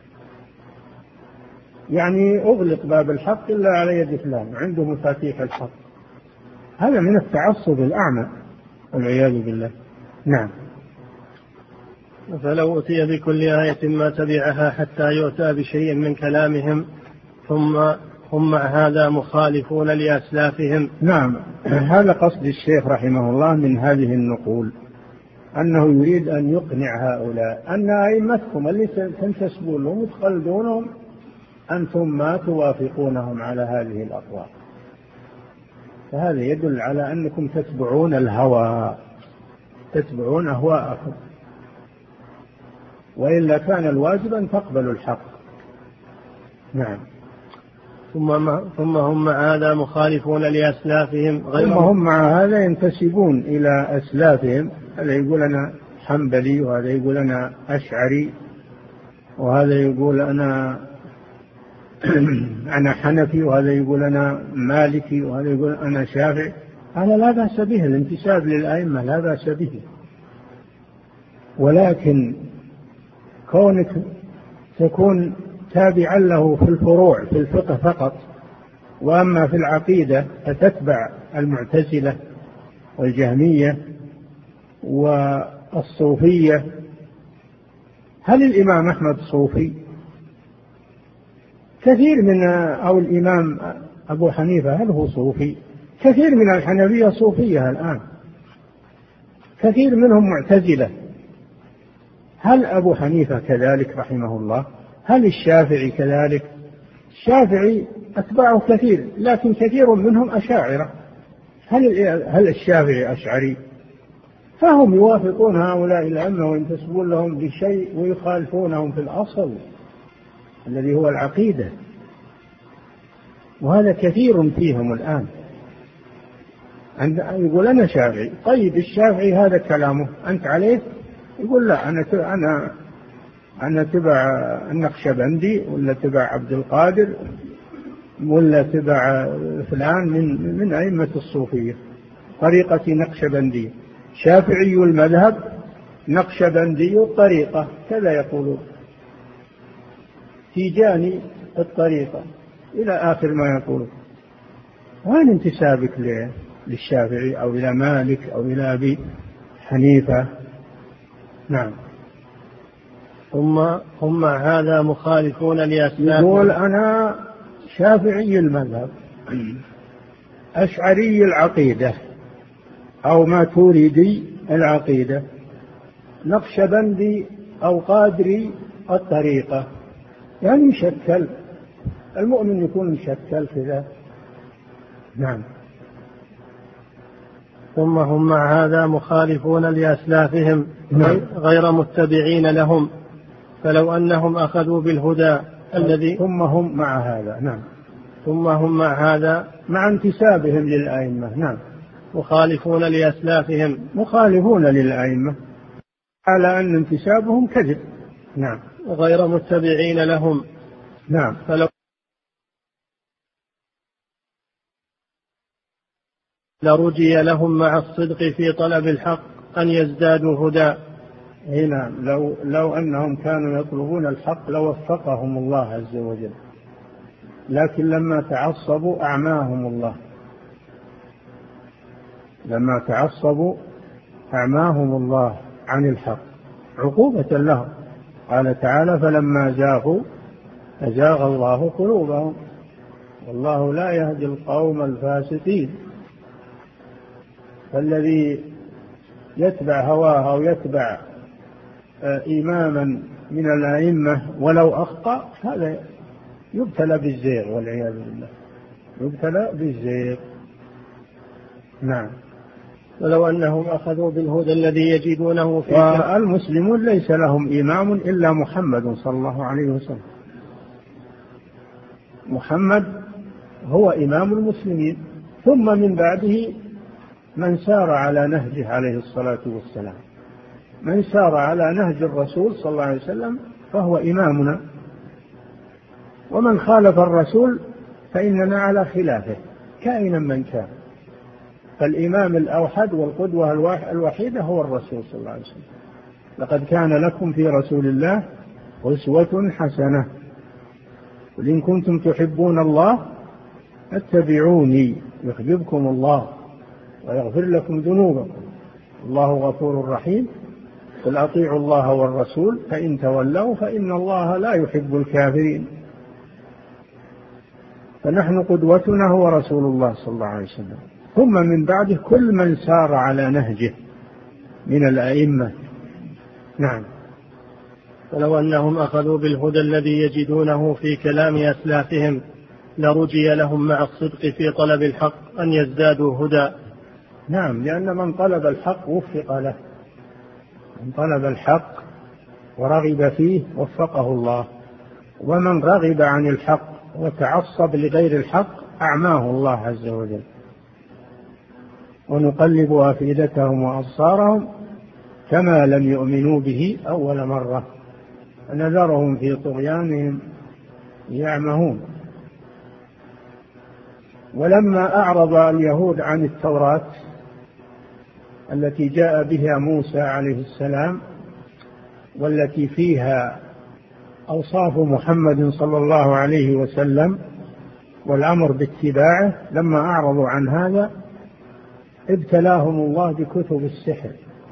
يعني أغلق باب الحق إلا على يد فلان عنده مفاتيح الحق. هذا من التعصب الأعمى والعياذ بالله. نعم. فلو أتي بكل آية ما تبعها حتى يؤتى بشيء من كلامهم ثم هم هذا مخالفون لأسلافهم. نعم، هذا قصد الشيخ رحمه الله من هذه النقول، أنه يريد أن يقنع هؤلاء أن أئمتكم اللي تنتسبون لهم وتقلدونهم أنتم ما توافقونهم على هذه الأقوال، فهذا يدل على أنكم تتبعون الهوى، تتبعون أهواءكم، وإلا كان الواجب أن تقبلوا الحق. نعم. ثم هم مع هذا مخالفون لأسلافهم ثم هم مع هذا ينتسبون إلى أسلافهم، هذا يقول أنا حنبلي، وهذا يقول أنا أشعري، وهذا يقول أنا حنفي، وهذا يقول أنا مالكي، وهذا يقول أنا شافعي. هذا لا بأس به، الانتساب للأئمة لا بأس به، ولكن كونك تكون تابعا له في الفروع في الفقه فقط، وأما في العقيدة فتتبع المعتزلة والجهمية والصوفية. هل الإمام أحمد صوفي؟ كثير من أو الإمام أبو حنيفة هل هو صوفي؟ كثير من الحنفية صوفية الآن، كثير منهم معتزلة. هل أبو حنيفة كذلك رحمه الله؟ هل الشافعي كذلك؟ الشافعي أتباعه كثير، لكن كثير منهم أشاعرة. هل الشافعي أشعري؟ فهم يوافقون هؤلاء الأئمة وينتسبون لهم بشيء ويخالفونهم في الأصل الذي هو العقيدة، وهذا كثير فيهم الآن. يقول أنا شافعي، طيب الشافعي هذا كلامه أنت عليه؟ يقول لا، أنا تبع النقشبندي، ولا تبع عبد القادر، ولا تبع فلان من أئمة الصوفية، طريقة نقشبندية، شافعي المذهب نقشبندي الطريقة، كذا يقولون، تيجاني الطريقة، إلى آخر ما يقولون. وين انتسابك للشافعي أو إلى مالك أو إلى أبي حنيفة؟ نعم. هم هذا مخالفون لأسلافهم. يقول أنا شافعي المذهب، أشعري العقيدة، أو ماتوريدي العقيدة، نقشبندي أو قادري الطريقة، يعني مشكل. المؤمن يكون مشكل كذا. نعم. ثم هم مع هذا مخالفون لأسلافهم غير متبعين لهم، فلو أنهم أخذوا بالهدى الذي ثم هم مع هذا. نعم. ثم هم مع هذا مع انتسابهم للأئمة. نعم. مخالفون لأسلافهم، مخالفون للأئمة على أن انتسابهم كذب. نعم. غير متبعين لهم. نعم. فلو لرجي لهم مع الصدق في طلب الحق أن يزدادوا هدى. هنا لو أنهم كانوا يطلبون الحق لوفقهم الله عز وجل، لكن لما تعصبوا أعماهم الله، لما تعصبوا أعماهم الله عن الحق عقوبة لهم. قال تعالى: فلما زاغوا أزاغ الله قلوبهم والله لا يهدي القوم الفاسقين. فالذي يتبع هواه أو يتبع إماما من الأئمة ولو أخطأ هذا يبتلى بالزيغ والعياذ بالله، يبتلى بالزيغ. نعم. ولو أنهم أخذوا بالهدى الذي يجدونه في والمسلمون ليس لهم إمام إلا محمد صلى الله عليه وسلم. محمد هو إمام المسلمين، ثم من بعده من سار على نهجه عليه الصلاة والسلام. من سار على نهج الرسول صلى الله عليه وسلم فهو إمامنا، ومن خالف الرسول فإننا على خلافه كائنا من كان. فالإمام الأوحد والقدوة الوحيدة هو الرسول صلى الله عليه وسلم. لقد كان لكم في رسول الله أسوة حسنة، قل إن كنتم تحبون الله اتبعوني يحببكم الله ويغفر لكم ذنوبكم الله غفور رحيم. قل أطيعوا الله والرسول فإن تولوا فإن الله لا يحب الكافرين. فنحن قدوتنا هو رسول الله صلى الله عليه وسلم، ثم من بعده كل من سار على نهجه من الأئمة. نعم. ولو أنهم أخذوا بالهدى الذي يجدونه في كلام أسلافهم لرجي لهم مع الصدق في طلب الحق أن يزدادوا هدى. نعم، لأن من طلب الحق وفق له، من طلب الحق ورغب فيه وفقه الله، ومن رغب عن الحق وتعصب لغير الحق أعماه الله عز وجل. ونقلب أفئدتهم وأبصارهم كما لم يؤمنوا به أول مرة ونذرهم في طغيانهم يعمهون. ولما أعرض اليهود عن التوراة التي جاء بها موسى عليه السلام والتي فيها أوصاف محمد صلى الله عليه وسلم والأمر باتباعه، لما أعرضوا عن هذا ابتلاهم الله بكتب السحر.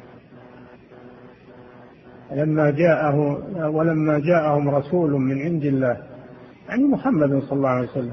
ولما جاءهم رسول من عند الله، يعني محمد صلى الله عليه وسلم،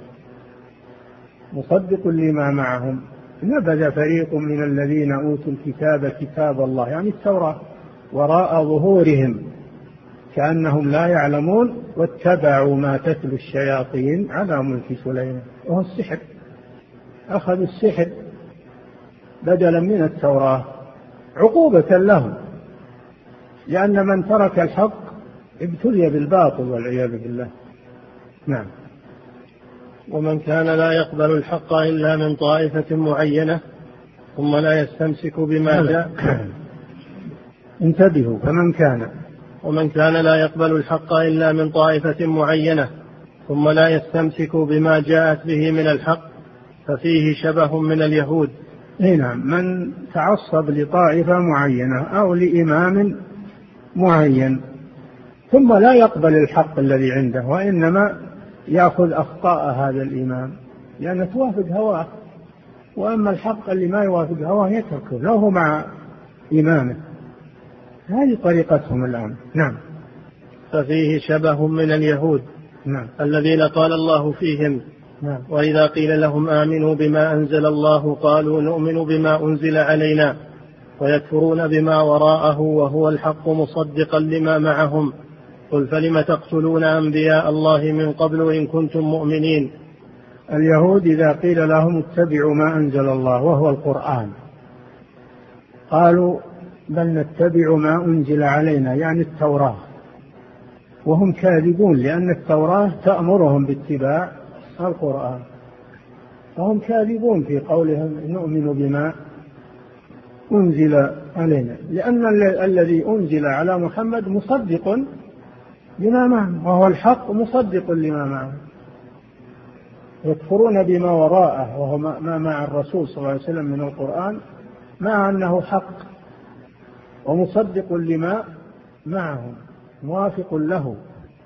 مصدق لما معهم، نبذ فريق من الذين أوتوا الكتاب كتاب الله، يعني التوراة، وراء ظهورهم كأنهم لا يعلمون، واتبعوا ما تتلو الشياطين على ملك سليمان. وهو السحر، أخذوا السحر بدلا من التوراة عقوبة لهم، لأن من ترك الحق ابتلي بالباطل والعياذ بالله. نعم. ومن كان لا يقبل الحق إلا من طائفة معينة ثم لا يستمسك بما جاء. انتبهوا. ومن كان لا يقبل الحق إلا من طائفة معينة ثم لا يستمسك بما جاءت به من الحق ففيه شبه من اليهود. نعم، من تعصب لطائفة معينة أو لإمام معين ثم لا يقبل الحق الذي عنده، وإنما يأخذ أخطاء هذا الإمام لأنه توافق هواه، وأما الحق اللي ما يوافق هواه يتركه له مع إمامه. هذه طريقتهم الآن. نعم. ففيه شبه من اليهود. نعم. الذين قال الله فيهم نعم. وإذا قيل لهم آمنوا بما أنزل الله قالوا نؤمن بما أنزل علينا ويكفرون بما وراءه وهو الحق مصدقا لما معهم قل فلم تقتلون أنبياء الله من قبل إن كنتم مؤمنين. اليهود إذا قيل لهم اتبعوا ما أنزل الله وهو القرآن قالوا بل نتبع ما أنزل علينا، يعني التوراة، وهم كاذبون لأن التوراة تأمرهم باتباع القرآن، فهم كاذبون في قولهم نؤمن بما أنزل علينا، لأن الذي أنزل على محمد مصدق بما معه وهو الحق مصدق لما معه. يكفرون بما وراءه وهو ما مع الرسول صلى الله عليه وسلم من القرآن مع أنه حق ومصدق لما معهم موافق له.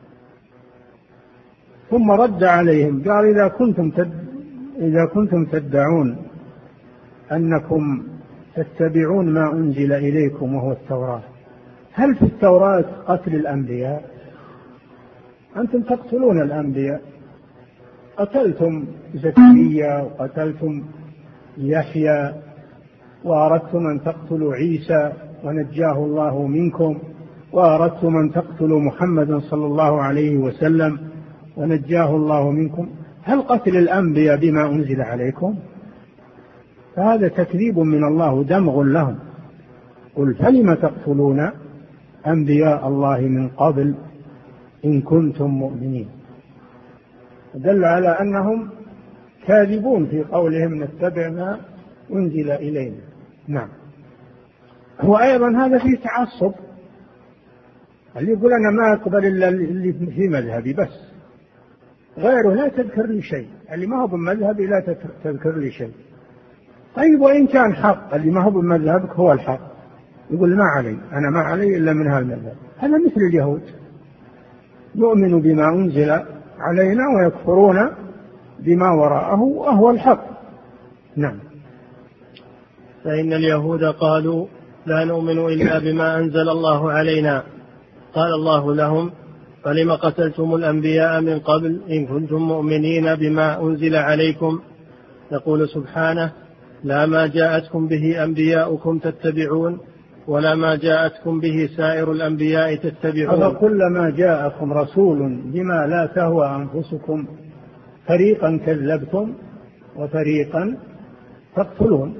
ثم رد عليهم قال إذا كنتم تدعون أنكم تتبعون ما أنزل إليكم وهو التوراة، هل في التوراة قتل الأنبياء؟ أنتم تقتلون الأنبياء، قتلتم زكريا وقتلتم يحيى وأردتم أن تقتلوا عيسى ونجاه الله منكم، وأردتم أن تقتلوا محمدا صلى الله عليه وسلم ونجاه الله منكم، هل قتل الأنبياء بما أنزل عليكم؟ فهذا تكذيب من الله ودمغ لهم. قل فلم تقتلون أنبياء الله من قبل إن كنتم مؤمنين، دل على أنهم كاذبون في قولهم نتبع ما أنزل إلينا. نعم. وأيضا هذا فيه تعصب، اللي يقول أنا ما أقبل إلا اللي في مذهبي بس، غيره لا تذكر لي شيء، اللي ما هو بمذهبي لا تذكر لي شيء. طيب وإن كان حق اللي ما هو بمذهبك هو الحق، يقول ما علي، أنا ما علي إلا من هذا المذهب. هذا مثل اليهود، يؤمن بما أنزل علينا ويكفرون بما وراءه وهو الحق. نعم. فإن اليهود قالوا لا نؤمن إلا بما أنزل الله علينا، قال الله لهم فلم قتلتم الأنبياء من قبل إن كنتم مؤمنين بما أنزل عليكم. يقول سبحانه لا ما جاءتكم به أنبياؤكم تتبعون ولا ما جاءتكم به سائر الأنبياء تتبعون. كلما جاءكم رسول بما لا تهوى أنفسكم فريقا كذبتم وفريقا تقتلون،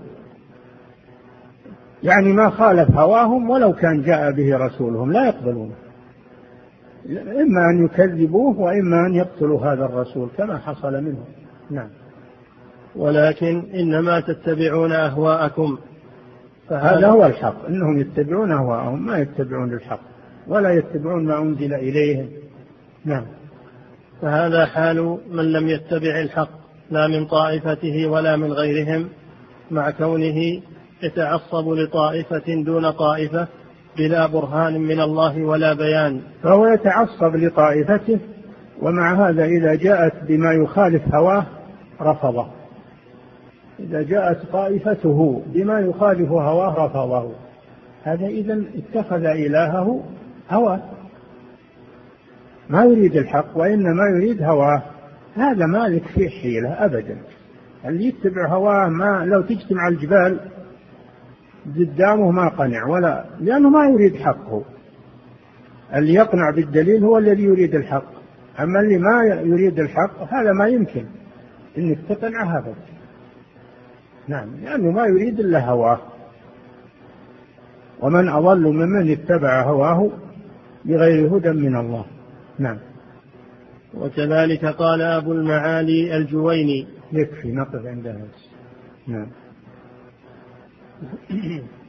يعني ما خالف هواهم ولو كان جاء به رسولهم لا يقبلونه، إما أن يكذبوه وإما أن يقتلوا هذا الرسول كما حصل منهم. نعم. ولكن إنما تتبعون أهواءكم، هذا هو الحق، إنهم يتبعون أهواءهم ما يتبعون الحق ولا يتبعون ما أنزل إليهم. نعم. فهذا حال من لم يتبع الحق لا من طائفته ولا من غيرهم، مع كونه يتعصب لطائفة دون طائفة بلا برهان من الله ولا بيان، فهو يتعصب لطائفته، ومع هذا إذا جاءت بما يخالف هواه رفضه، إذا جاءت طائفته بما يخالف هواه رفضه، هذا إذن اتخذ إلهه هواه، ما يريد الحق وإنما يريد هواه. هذا ما لك فيه حيلة أبدا، اللي يتبع هواه ما لو تجتمع الجبال قدامه ما قنع، ولا لأنه ما يريد حقه. اللي يقنع بالدليل هو الذي يريد الحق، أما اللي ما يريد الحق هذا ما يمكن إنك تقنعه أبدا. نعم، لأنه ما يريد إلا هواه، ومن أضل ممن اتبع هواه بغير هدى من الله. نعم. وكذلك قال أبو المعالي الجويني. يكفي نقف عند هذا. نعم.